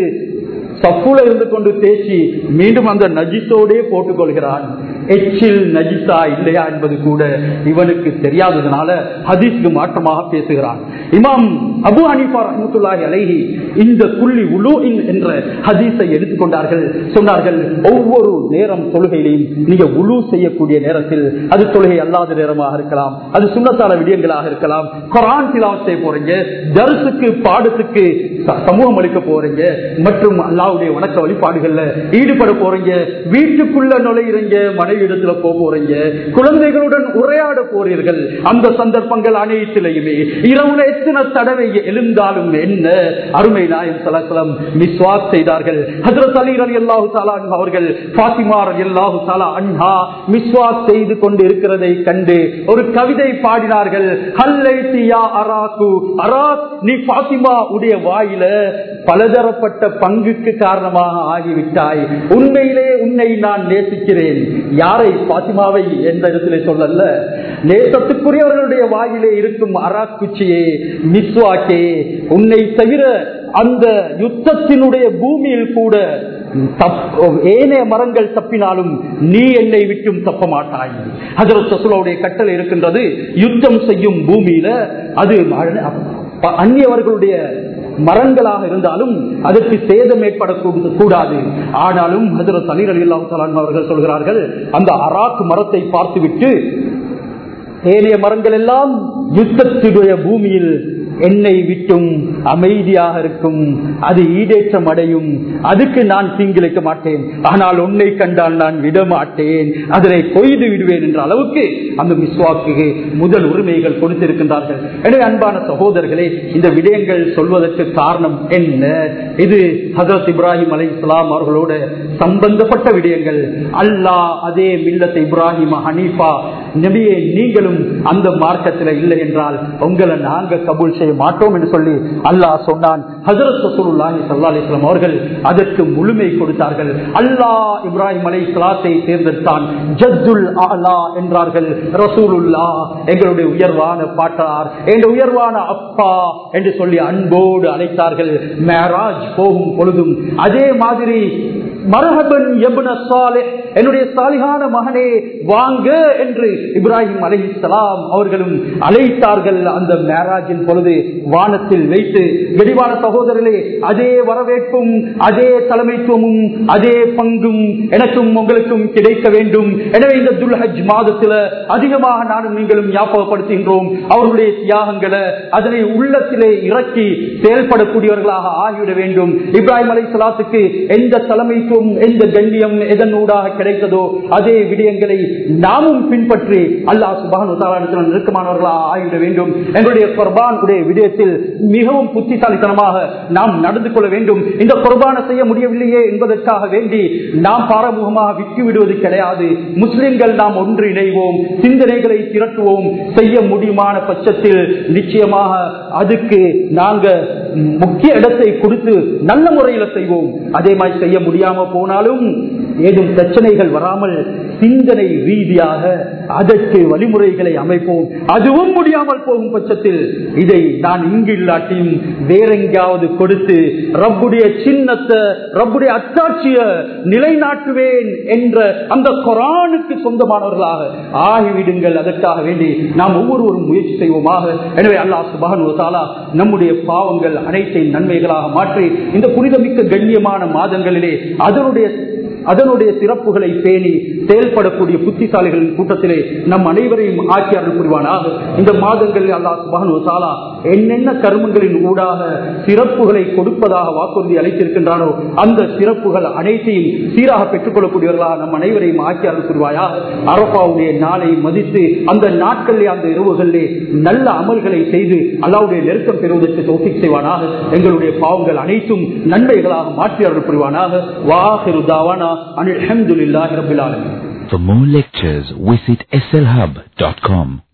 சப்புல இருந்து கொண்டு தேய்ச்சி மீண்டும் அந்த நஜிஸோடே போட்டுக் கொள்கிறான். எச்சில் நஜிஸா இல்லையா என்பது கூட இவனுக்கு தெரியாததுனால ஹதீஸ்க்கு மாற்றமாக பேசுகிறான். இமாம் அபு ஹனீஃபா ரஹ்மத்துல்லாஹி அலைஹி இந்த குல்லி உலூஇன் என்ற ஹதீஸை எடுத்துக்கொண்டார்கள். சொன்னார்கள், ஒவ்வொரு நேரம் தொழுகையிலையும் நீங்க உலு செய்யக்கூடிய நேரத்தில், அது தொழுகை அல்லாத நேரமாக இருக்கலாம், அது சுன்னத்தான விடயங்களாக இருக்கலாம், குர்ஆன் திலாவத் செய்ய போறீங்க, தர்ஸுக்கு பாடத்துக்கு சமூகம் அளிக்க போறீங்க, மற்றும் அல்லாஹ்வுடைய வணக்க வழிபாடுகள்ல ஈடுபட போறீங்க, வீட்டுக்குள்ள நுழையிறீங்க, மனைவி இடத்துல போக போறீங்க, குழந்தைகளுடன் உரையாட போறீர்கள், அந்த சந்தர்ப்பங்கள் அனைத்திலையுமே இரவுல எத்தனை தடவை எழுந்தாலும் என்ன, அருமை நாயகம் ஸல்லல்லாஹு அலைஹி வஸல்லம் மிஸ்வாக் செய்தார்கள். ஹஜ்ரத் அலி ரலியல்லாஹு தஆலா அன்ஹு அவர்கள் ஃபாத்திமா ரலியல்லாஹு தஆலா அன்ஹா மிஸ்வாக் செய்து கொண்டு இருக்கிறதை கண்டு ஒரு கவிதை பாடினார்கள். ஹல்லைதி யா அராக்கு, அராக் நீ ஃபாத்திமா உடைய வாயில பலதரப்பட்ட பங்குக்கு காரணமாக ஆகிவிட்டாய். உண்மையிலே உன்னை நான் நேசிக்கிறேன். யாரை? பாத்திமாவை எந்த இடத்திலே சொல்லல, நேசத்துக்குரியவர்களுடைய வாயிலே இருக்கும் அராக் குச்சியே, மிஸ்வாக்கே, உன்னை தவிர அந்த யுத்தத்தினுடைய பூமியில் கூட ஏனைய மரங்கள் தப்பினாலும் நீ என்னை விட்டும் தப்ப மாட்டாய். ஹஜ்ரத் ரசூலுல்லாஹ்வுடைய கட்டளை இருக்கின்றது, யுத்தம் செய்யும் பூமியில அது அந்நியவர்களுடைய மரங்களாக இருந்தாலும் அதற்கு சேதம் ஏற்படக்கூடாது. ஆனாலும் ஹஜ்ரத் அலி ரலியல்லாஹு தஆலா அவர்கள் சொல்கிறார்கள், அந்த அராக் மரத்தை பார்த்துவிட்டு ஏனைய மரங்கள் எல்லாம் யுத்தத்துடைய பூமியில் என்னை விட்டும் அமைதியாக இருக்கும், அது ஈடேற்றம் அடையும், அதுக்கு நான் தீங்கிழைக்க மாட்டேன். ஆனால் உன்னை கண்டால் நான் விட மாட்டேன், அதனை கொய்து விடுவேன் என்ற அளவுக்கு அந்த மிஸ்வாக்கு முதல் உரிமைகள் கொடுத்திருக்கின்றார்கள். எனவே அன்பான சகோதரர்களே, இந்த விடயங்கள் சொல்வதற்கு காரணம் என்ன? இது ஹஜ்ரத் இப்ராஹிம் அலைஹிஸ்ஸலாம் அவர்களோட சம்பந்தப்பட்ட விடயங்கள். அல்லாஹ் அதே மில்லத் இப்ராஹிம் ஹனீஃபா நபியே, நீங்களும் அந்த மார்க்கத்தில் இல்லை என்றால் உங்களை நாங்க கபூல் செய்ய மாட்டோம் என்று சொல்லி அல்லாஹ் சொன்னான். ஹஜ்ரத் ரசூலுல்லாஹி ஸல்லல்லாஹு அலைஹி வஸல்லம் அவர்கள் அதற்கு முழுமை கொடுத்தார்கள். அல்லாஹ் இப்ராஹிம் அலைஹிஸ்ஸலாத்தை தேர்ந்தெடுத்தான். ஜத்துல் ஆலா என்றார்கள். ரசூலுல்லாஹ் எங்களுடைய உயர்வான பாட்டார், எங்களுடைய உயர்வான அப்பா என்று சொல்லி அன்போடு அழைத்தார்கள். மேராஜ் போகும் பொழுதும் அதே மாதிரி மர்ஹபன் இப்ன சாலிஹ், என்னுடைய சாலிஹான மகனே வாங்க என்று இப்ராஹிம் அலைஹிஸ்ஸலாம் அவர்களும் அழைத்தார்கள். அந்த மேராஜின் பொழுது வானத்தில் வைத்து கெடிவான சகோதரர்களே, அதே வரவேற்பும் அதே தலைமைத்துவமும் அதே பங்கும் எனக்கும் உங்களுக்கும் கிடைக்க வேண்டும். எனவே இந்த துல்ஹஜ் மாதத்தில் அதிகமாக நானும் நீங்களும் ஞாபகப்படுத்துகின்றோம் அவர்களுடைய தியாகங்களை, அதனை உள்ளத்திலே இறக்கி செயல்படக்கூடியவர்களாக ஆகிவிட வேண்டும். இப்ராஹிம் அலைஹிஸ்ஸலாத்துக்கு எந்த தலைமைத்துவம் எந்த கண்ணியம் எதனூடாக கிடைத்ததோ அதே விடயங்களை நாமும் பின்பற்றி அல்லாஹ் சுப்ஹானஹு வ தஆலா நெருக்கமானவர்களாக ஆகிவிட வேண்டும். எங்களுடைய குர்பான் உடைய விடயத்தில் மிகவும் புத்திசாலித்தனமாக நாம் நடந்து கொள்ள வேண்டும். இந்த குர்பானை செய்ய முடியவில்லையே என்பதற்காக வேண்டி நாம் பாரமுகமாக விட்டு விடுவது கிடையாது. முஸ்லிம்கள் நாம் ஒன்றிணைவோம், சிந்தனைகளை திரட்டுவோம். செய்ய முடியுமான பட்சத்தில் நிச்சயமாக அதுக்கு நாங்க முக்கிய இடத்தை கொடுத்து நல்ல முறையில் செய்வோம். அதே மாதிரி செய்ய முடியாம போனாலும் ஏதும் பிரச்சனைகள் வராமல் சிந்தனை ரீதியாக அதற்கு வழிமுறைகளை அமைப்போம். அதுவும் முடியாமல் போகும் பட்சத்தில் இதை நான் இங்கு இல்லாட்டியும் வேற எங்காவது கொடுத்து ரப்புடைய சின்னத்தை ரப்புடைய அத்தாட்சிய நிலைநாட்டுவேன் என்ற அந்த குர்ஆனுக்கு சொந்தமானவர்களாக ஆகிவிடுங்கள். அதற்காக வேண்டி நாம் ஒவ்வொருவரும் முயற்சி செய்வோமாக. எனவே அல்லாஹ் சுப்ஹானஹு வ தஆலா நம்முடைய பாவங்கள் அனைத்தையும் நன்மைகளாக மாற்றி இந்த புனிதமிக்க கண்ணியமான மாதங்களிலே அதனுடைய அதனுடைய சிறப்புகளை பேணி செயல்படக்கூடிய புத்திசாலிகளின் கூட்டத்திலே நம் அனைவரையும் ஆட்சி அருள் புரிவானாக. இந்த மாதங்களில் அல்லாஹ் சுப்ஹானஹு வ தஆலா என்னென்ன கர்மங்களின் ஊடாக சிறப்புகளை கொடுப்பதாக வாக்குறுதி அளித்திருக்கின்றானோ அந்த சிறப்புகள் அனைத்தையும் சீராக பெற்றுக் கொள்ளக்கூடியவர்களாக நம் அனைவரையும் ஆட்சி அருள் புரிவாயாக. அரஃபாவுடைய நாளை மதித்து அந்த நாட்களிலே அந்த இரவுகளிலே நல்ல அமல்களை செய்து அல்லாஹ்வுடைய நெருக்கம் பெறுவதற்கு தௌஃபீக் செய்வானாக. எங்களுடைய பாவங்கள் அனைத்தும் நன்மைகளாக மாற்றி அருள் புரிவானாக. வாஹிரு தாவானா அனில் ஹம்துலில்லாஹி ரப்பில் ஆலமீன். For more lectures, visit S L hub dot com.